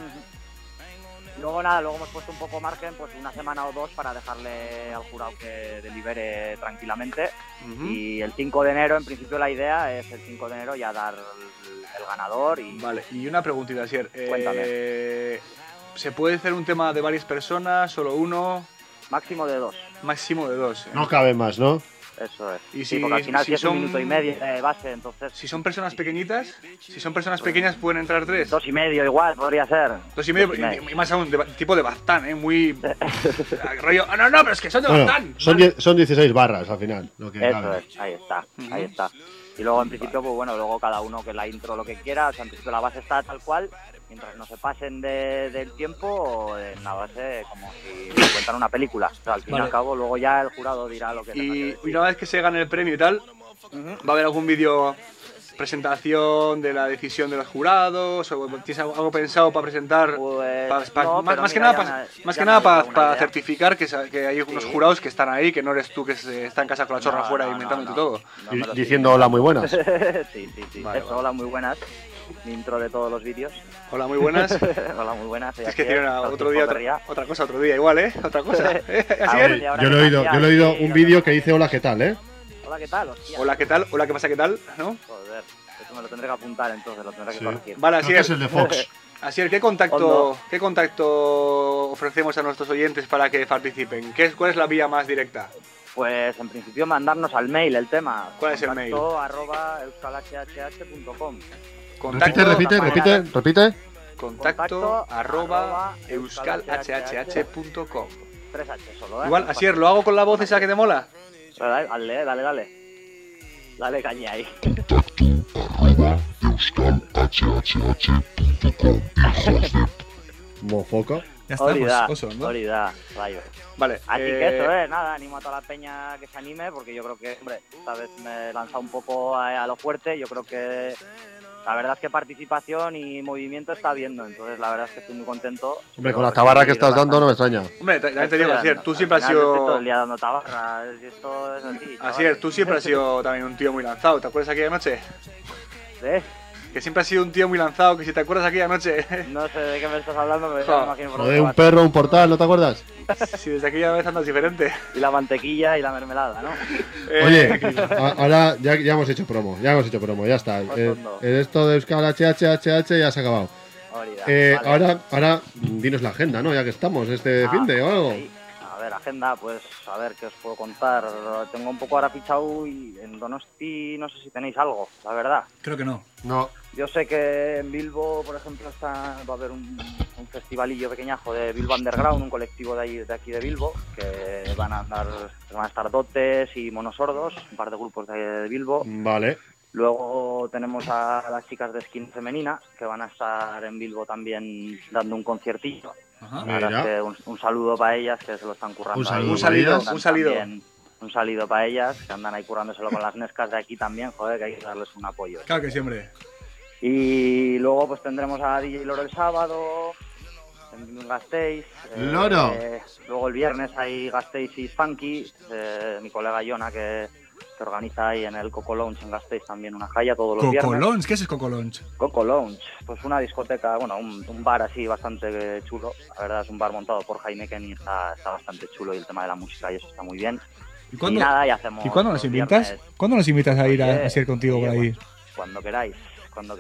Luego nada, luego hemos puesto un poco margen, pues una semana o dos para dejarle al jurado que delibere tranquilamente. Y el 5 de enero, en principio la idea es el 5 de enero ya dar el ganador. Vale, y una preguntita, Asier. Cuéntame. ¿Se puede hacer un tema de varias personas, solo uno? Máximo de 2. Máximo de 2. No cabe más, ¿no? Eso es. Y Sí, porque al final si es son 1 minuto y medio de base, entonces... Si son personas pequeñitas, pequeñas pueden entrar 3. 2 y medio igual, podría ser. 2 y medio, y más aún, tipo de Baztán, muy... rollo, no, pero es que son de Baztán. Son 16 barras al final. Lo que Eso es, ahí está. Y luego en principio, pues bueno, luego cada uno que la intro lo que quiera, o sea, en principio la base está tal cual, mientras no se pasen del tiempo, en la base como si cuentan una película. O sea, al fin y al cabo, luego ya el jurado dirá lo que tenga que decir. Y una vez que se gane el premio y tal, ¿va a haber algún vídeo presentación de la decisión de los jurados? ¿O tienes algo pensado para presentar? Más que nada para certificar que hay unos jurados que están ahí, que no eres tú que está en casa con la chorra afuera inventándote todo. Diciendo hola, muy buenas. Sí. Hola, muy buenas. Mi intro de todos los vídeos. Hola, muy buenas. Hola, muy buenas. Es que tiene otro día, otra cosa, otro día igual, Otra cosa. Así es. Yo lo he oído un vídeo que dice hola, ¿qué tal, Hola, ¿qué tal? Hostia. Hola, ¿qué tal? Hola, ¿qué pasa? ¿Qué tal? ¿No? Joder, eso me lo tendré que apuntar entonces, lo tendré que corregir. Vale, así es el de Fox. Así es, ¿qué contacto ofrecemos a nuestros oyentes para que participen? ¿Cuál es la vía más directa? Pues en principio mandarnos al mail el tema. ¿Cuál es el mail? @euskalhhh.com. Repite. Contacto @euskalhhh.com. 3H solo, Igual, Asier, ¿lo hago con la voz esa que te mola? Dale. Dale caña ahí. Mofoco. Ya estamos, Autoridad, rayo. Vale. Así que eso nada, animo a toda la peña que se anime, porque yo creo que, hombre, esta vez me he lanzado un poco a lo fuerte. Yo creo que la verdad es que participación y movimiento está habiendo, entonces la verdad es que estoy muy contento. Hombre, con la tabarra que estás dando no me extraña. Hombre, también te digo, Asier, tú siempre has sido... Estoy todo el día dando tabarra, esto es así. Asier, tú siempre has sido también un tío muy lanzado, ¿te acuerdas aquella noche? ¿Eh? Que siempre has sido un tío muy lanzado, que si te acuerdas aquella noche... No sé de qué me estás hablando, pero me imagino por Joder, un perro, un portal, ¿no te acuerdas? Sí, desde aquella vez andas diferente. Y la mantequilla y la mermelada, ¿no? Oye, ahora ya hemos hecho promo, ya está. Esto de Euskal HHHH ya se ha acabado. Vale. Ahora dinos la agenda, ¿no? Ya que estamos, finde o algo. Sí. A ver, agenda, pues a ver qué os puedo contar. Tengo un poco ahora fichado y en Donosti no sé si tenéis algo, la verdad. Creo que no. No. Yo sé que en Bilbo, por ejemplo, va a haber un festivalillo pequeñajo de Bilbo Underground, un colectivo de aquí de Bilbo, que van a estar dotes y monosordos, un par de grupos de Bilbo. Vale. Luego tenemos a las chicas de Skin Femenina, que van a estar en Bilbo también dando un conciertillo. Ajá. La verdad es que un saludo para ellas, que se lo están currando. Un salido para ellas, que andan ahí currándoselo con las nescas de aquí también, joder, que hay que darles un apoyo. Claro que siempre. Y luego pues tendremos a DJ Loro el sábado, en Gasteiz. ¡Loro! Luego el viernes hay Gasteiz y Funky, mi colega Jona, que organiza ahí en el Coco Lounge en Gasteiz también una jaya todos los viernes. ¿Coco Lounge? ¿Qué es Coco Lounge? Coco Lounge, pues una discoteca, bueno, un bar así bastante chulo. La verdad es un bar montado por Heineken y está bastante chulo, y el tema de la música y eso está muy bien. ¿Y cuándo, y hacemos... ¿Y cuándo nos invitas? ¿Cuándo nos invitas a ir a ir contigo por ahí? Cuando queráis. No,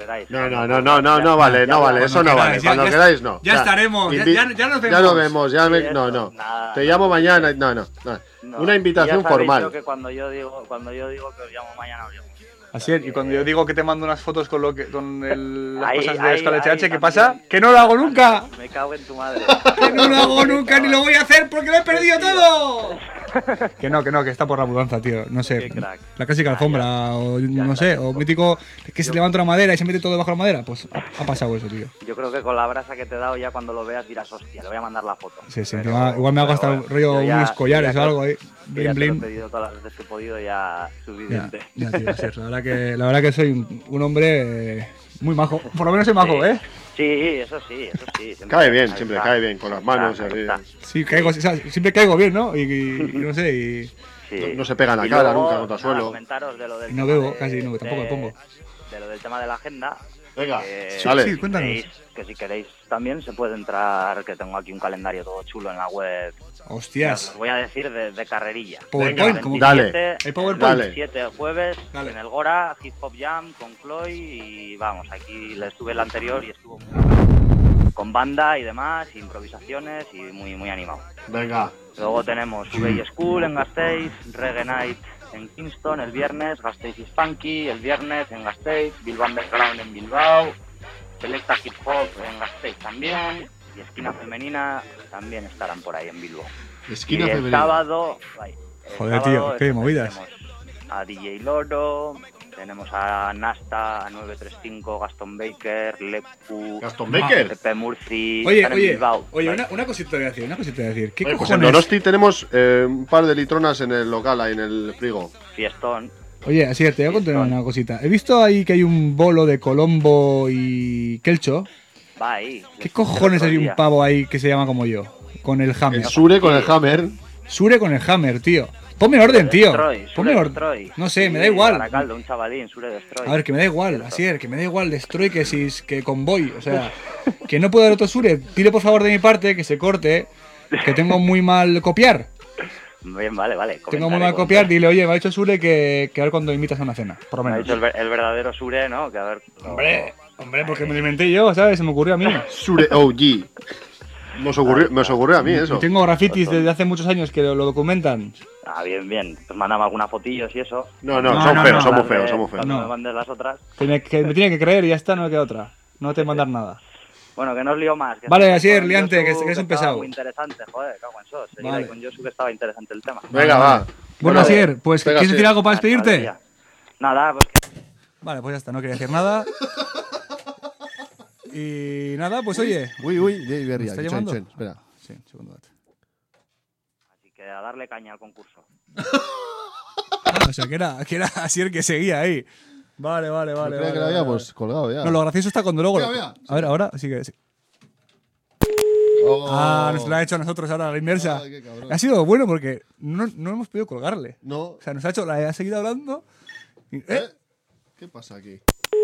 vale, eso no vale. Cuando queráis, no. Ya estaremos, ya nos vemos. Ya nos vemos, no. Te llamo mañana, no. Una invitación formal. Que cuando yo digo que os llamo mañana, os llamo. Así es, y cuando yo digo que te mando unas fotos con las cosas de Euskal HH, ¿qué pasa? ¡Que no lo hago nunca! Me cago en tu madre. ¡Que no lo hago nunca, ni lo voy a hacer porque lo he perdido todo! Que está por la mudanza, tío. No sé, la clásica alfombra, o no sé, o mítico que se levanta una madera y se mete todo debajo de la madera. Pues ha pasado eso, tío. Yo creo que con la brasa que te he dado ya cuando lo veas dirás, hostia, le voy a mandar la foto. Sí, igual me hago hasta un rollo unos collares o algo ahí. Blin, blin. He pedido todas las veces que he podido, ya suficiente. Ya, tío, es cierto. La verdad que soy un hombre muy majo. Por lo menos soy majo, ¿eh? Sí, eso sí. Siempre cae bien, con las manos. Sí, siempre caigo bien, ¿no? Y no sé, no se pega en la cara nunca contra suelo. Comentaros de lo del no bebo, casi no, tampoco me pongo. De lo del tema de la agenda. Venga, sí, cuéntanos. Que si queréis también se puede entrar, que tengo aquí un calendario todo chulo en la web. Hostias. Os voy a decir de carrerilla. PowerPoint, como dale. El PowerPoint. 27 jueves en el Gora, Hip Hop Jam con Chloe, y vamos, aquí le estuve el anterior y estuvo con banda y demás, improvisaciones y muy animado. Venga. Luego tenemos Ubey School en Gasteiz, Reggae Night en Kingston el viernes, Gasteiz is Funky el viernes en Gasteiz, Bilbao Underground en Bilbao, Selecta Hip Hop en Gasteiz también, y Esquina Femenina también estarán por ahí en Bilbao. Esquina y el Femenina. Sábado, Joder, tío, qué movidas. Tenemos a DJ Loro, tenemos a Nasta, a 935, Gaston Baker, Lepu, ¿Gaston Baker? Pepe Murci, Oye, están en Bilbao. una cosita te voy a decir, ¿Qué Oye, pues cojones? en Donosti tenemos un par de litronas en el local, ahí en el frigo. Fiestón. Oye, así te voy a contar una cosita. He visto ahí que hay un bolo de Colombo y Kelcho. Va ahí. ¿Qué cojones hay un pavo ahí que se llama como yo? Con el Hammer. El Sure con el Hammer. Sure con el Hammer, tío. Ponme orden, tío. Ponme orden. Destroy. No sé, me da igual. Baracaldo, un chavalín, Sure Destroy. A ver, que me da igual, Asier, que me da igual Destroy que Convoy. O sea, que no puedo dar otro Sure. Pide por favor de mi parte que se corte, que tengo muy mal copiar. Bien, vale. Tengo muy mal copiar. Dile, oye, me ha dicho Sure que a ver cuando invitas a una cena. Por lo Me ha menos. dicho el verdadero Sure, ¿no? Que a ver. Hombre, porque me lo inventé yo, ¿sabes? Se me ocurrió a mí. Sure OG. Me os ocurrió a mí eso. Y tengo grafitis desde hace muchos años que lo documentan. Ah, bien. Pues mándame algunas fotillos y eso. No, son feos, son muy feos. No me mandes las otras. Me tiene que creer y ya está, no me queda otra. No te mandar nada. Bueno, que no os lío más. Vale, Asier, liante, que es un pesado. Muy interesante, joder, cago en sos. Seguid Vale. ahí con Josu, que estaba interesante el tema. Venga, va. Bueno, Asier, pues Venga, ¿quieres decir Asier. algo para despedirte? Nada, pues. Vale, pues ya está, no quería decir nada. Y nada, pues oye. Uy, Berria, ¿me está llamando? espera. Sí, un segundo. Así que a darle caña al concurso. O sea, que era Asier que seguía ahí. Vale. Creía que lo habíamos colgado ya. No, lo gracioso está cuando luego... Mira. A ver, ahora sí que... Sí. Oh. Nos lo ha hecho a nosotros ahora a la inversa. Ay, qué cabrón. Ha sido bueno porque no hemos podido colgarle. No. O sea, ha seguido hablando. Y, ¿Qué pasa aquí?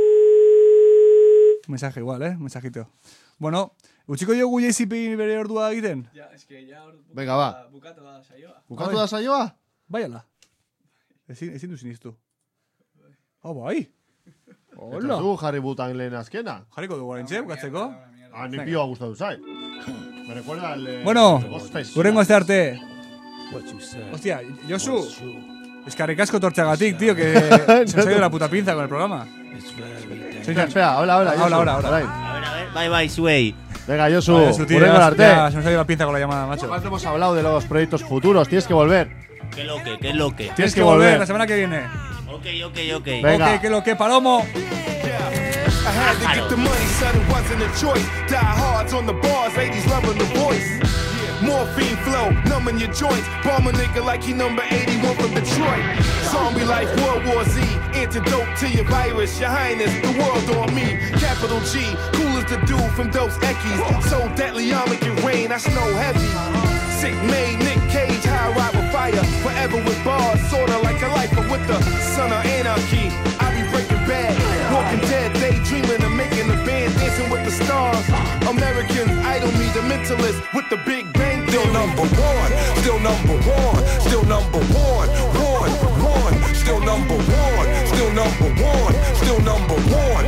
Mensaje igual, mensajito. Bueno, utziko diogu JCP bere ordua egiten? Ja, eske ja Venga, va. Bukatu da saioa. Bukatu da saioa? Baiala. Ezin du sinistu. Bai. Hola. Eta zu jarri butan lehen azkena. Jarriko dugu oraintxe, bukatzeko. Ni pioa gustatu zait. Me recuerda al... Bueno, Ghostface. hurrengo este arte. Hostia, Josu. Eskerrik asko tortxagatik, tío, que se nos ha ido la puta pinza con el programa. Espera, habla. Ahora. A ver, bye, Sway. Venga, Josu, Vale, Josu, tío, hurrengo ya arte. se nos ha ido la pinza con la llamada, macho. Además, no hemos hablado de los proyectos futuros. Tienes que volver. ¿Qué lo que? Tienes que volver la semana que viene. Ok. Venga. Ok, que lo que, Palomo. I had to get the money, son, it wasn't a choice. Die hards on the bars, ladies loving the voice. Morphine flow, numbing your joints. Bomb a nigga like he number 81 from Detroit. Zombie life, World War Z. Antidote to your virus, your highness, the world on me. Capital G, cool as the dude from Dos Equis. So deadly, I'll make it rain, I snow heavy. Sick made, Nick Cage, high ride with fire. Forever with bars, sorta like a life, but with the son of anarchy. I be breaking bad, walking dead, daydreaming of making a band, dancing with the stars. Americans idol me, the mentalist with the big bang. Still number one, still number one, still number one, one. Still number one, still number one, still number one.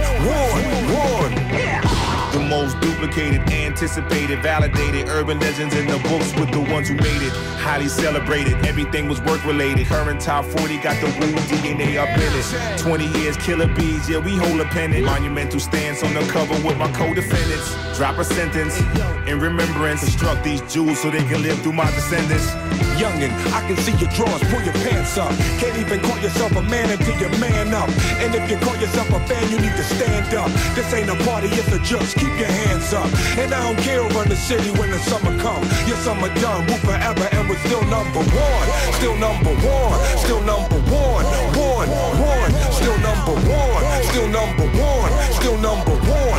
The most duplicated, anticipated, validated urban legends in the books with the ones who made it. Highly celebrated, everything was work related. Current top 40 got the Wu DNA up in it. 20 years, killer bees, yeah, we hold a pennant. Monumental stance on the cover with my co-defendants. Drop a sentence in remembrance. Construct these jewels so they can live through my descendants. Youngin', I can see your drawers, pull your pants up. Can't even call yourself a man until you man up. And if you call yourself a fan, you need to stand up. This ain't a party, it's a just keep your hands up. And I don't care over the city when the summer comes. Your summer done, we'll forever, and we're still number one. Still number one, still number one. One. Still number one, still number one, still number one.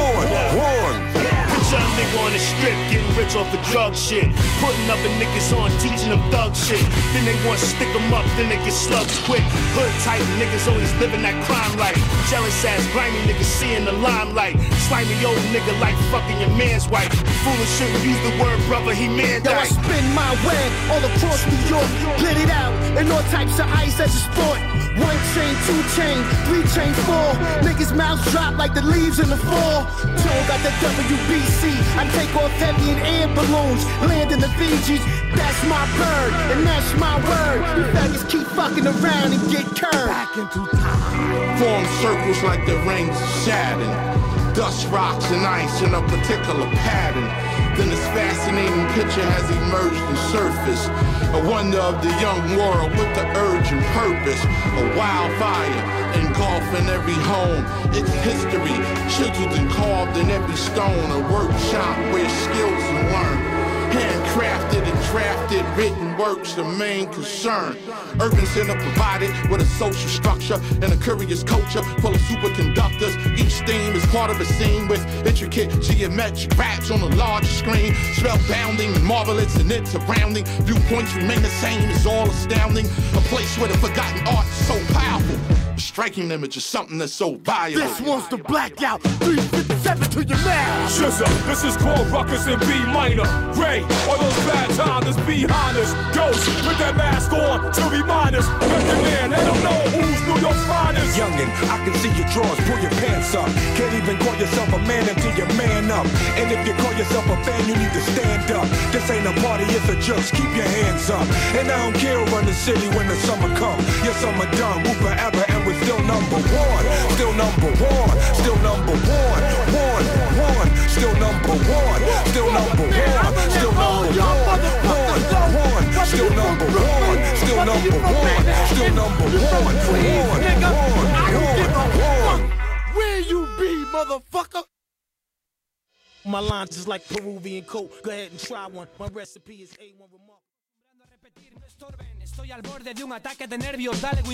Rich young nigga on the strip, getting rich off the drug shit. Putting up the niggas on, teaching them thug shit. Then they want to stick them up, then they get slugs quick. Hood type niggas always living that crime life. Jealous ass, grimy niggas seeing the limelight. Slimy old nigga like fucking your man's wife. Foolish shouldn't use the word brother, he man Yo, I died. spin my web all across New York, split it out in all types of ice as a sport. 1 chain, 2 chain, 3 chain, 4. Niggas' mouths drop like the leaves in the fall. Joe got the WBC. I take off heavy in air balloons, land in the Fijis. That's my bird, and that's my word. You faggots keep fucking around and get curved. Back into time. Form circles like the rings of Saturn. Dust, rocks, and ice in a particular pattern. Then this fascinating picture has emerged and surfaced. A wonder of the young world with the urge and purpose. A wildfire engulfing every home. It's history, chiseled and carved in every stone. A workshop where skills are learned. Handcrafted and drafted, written works, the main concern. Urban center provided with a social structure and a curious culture full of superconductors. Each theme is part of a scene with intricate geometric raps on a large screen. Spellbounding and marvelous and its surrounding. Viewpoints remain the same, it's all astounding. A place where the forgotten art is so powerful. A striking image of something that's so valuable. This one's the blackout, 357 to your mouth. Shizza, this is called Ruckus in B minor. Ray, all those bad times that's behind us. Ghost, with that mask on to remind us. Method Man, they don't know who's New York's finest. Youngin', I can see your drawers, pull your pants up. Can't even call yourself a man until you man up. And if you call yourself a fan, you need to stand up. This ain't a party, it's a just keep your hands up. And I don't care run the city when the summer come. Yes, I'm a done, move forever, and we're still number one. Still number one, still number one. One, still number one. Still number one, still number one. Still number one, still number one. Still number one. Where you be, motherfucker? My lines is like Peruvian coat. Go ahead and try one. My recipe is A1 remark. Estoy al borde de un ataque de nervios, dale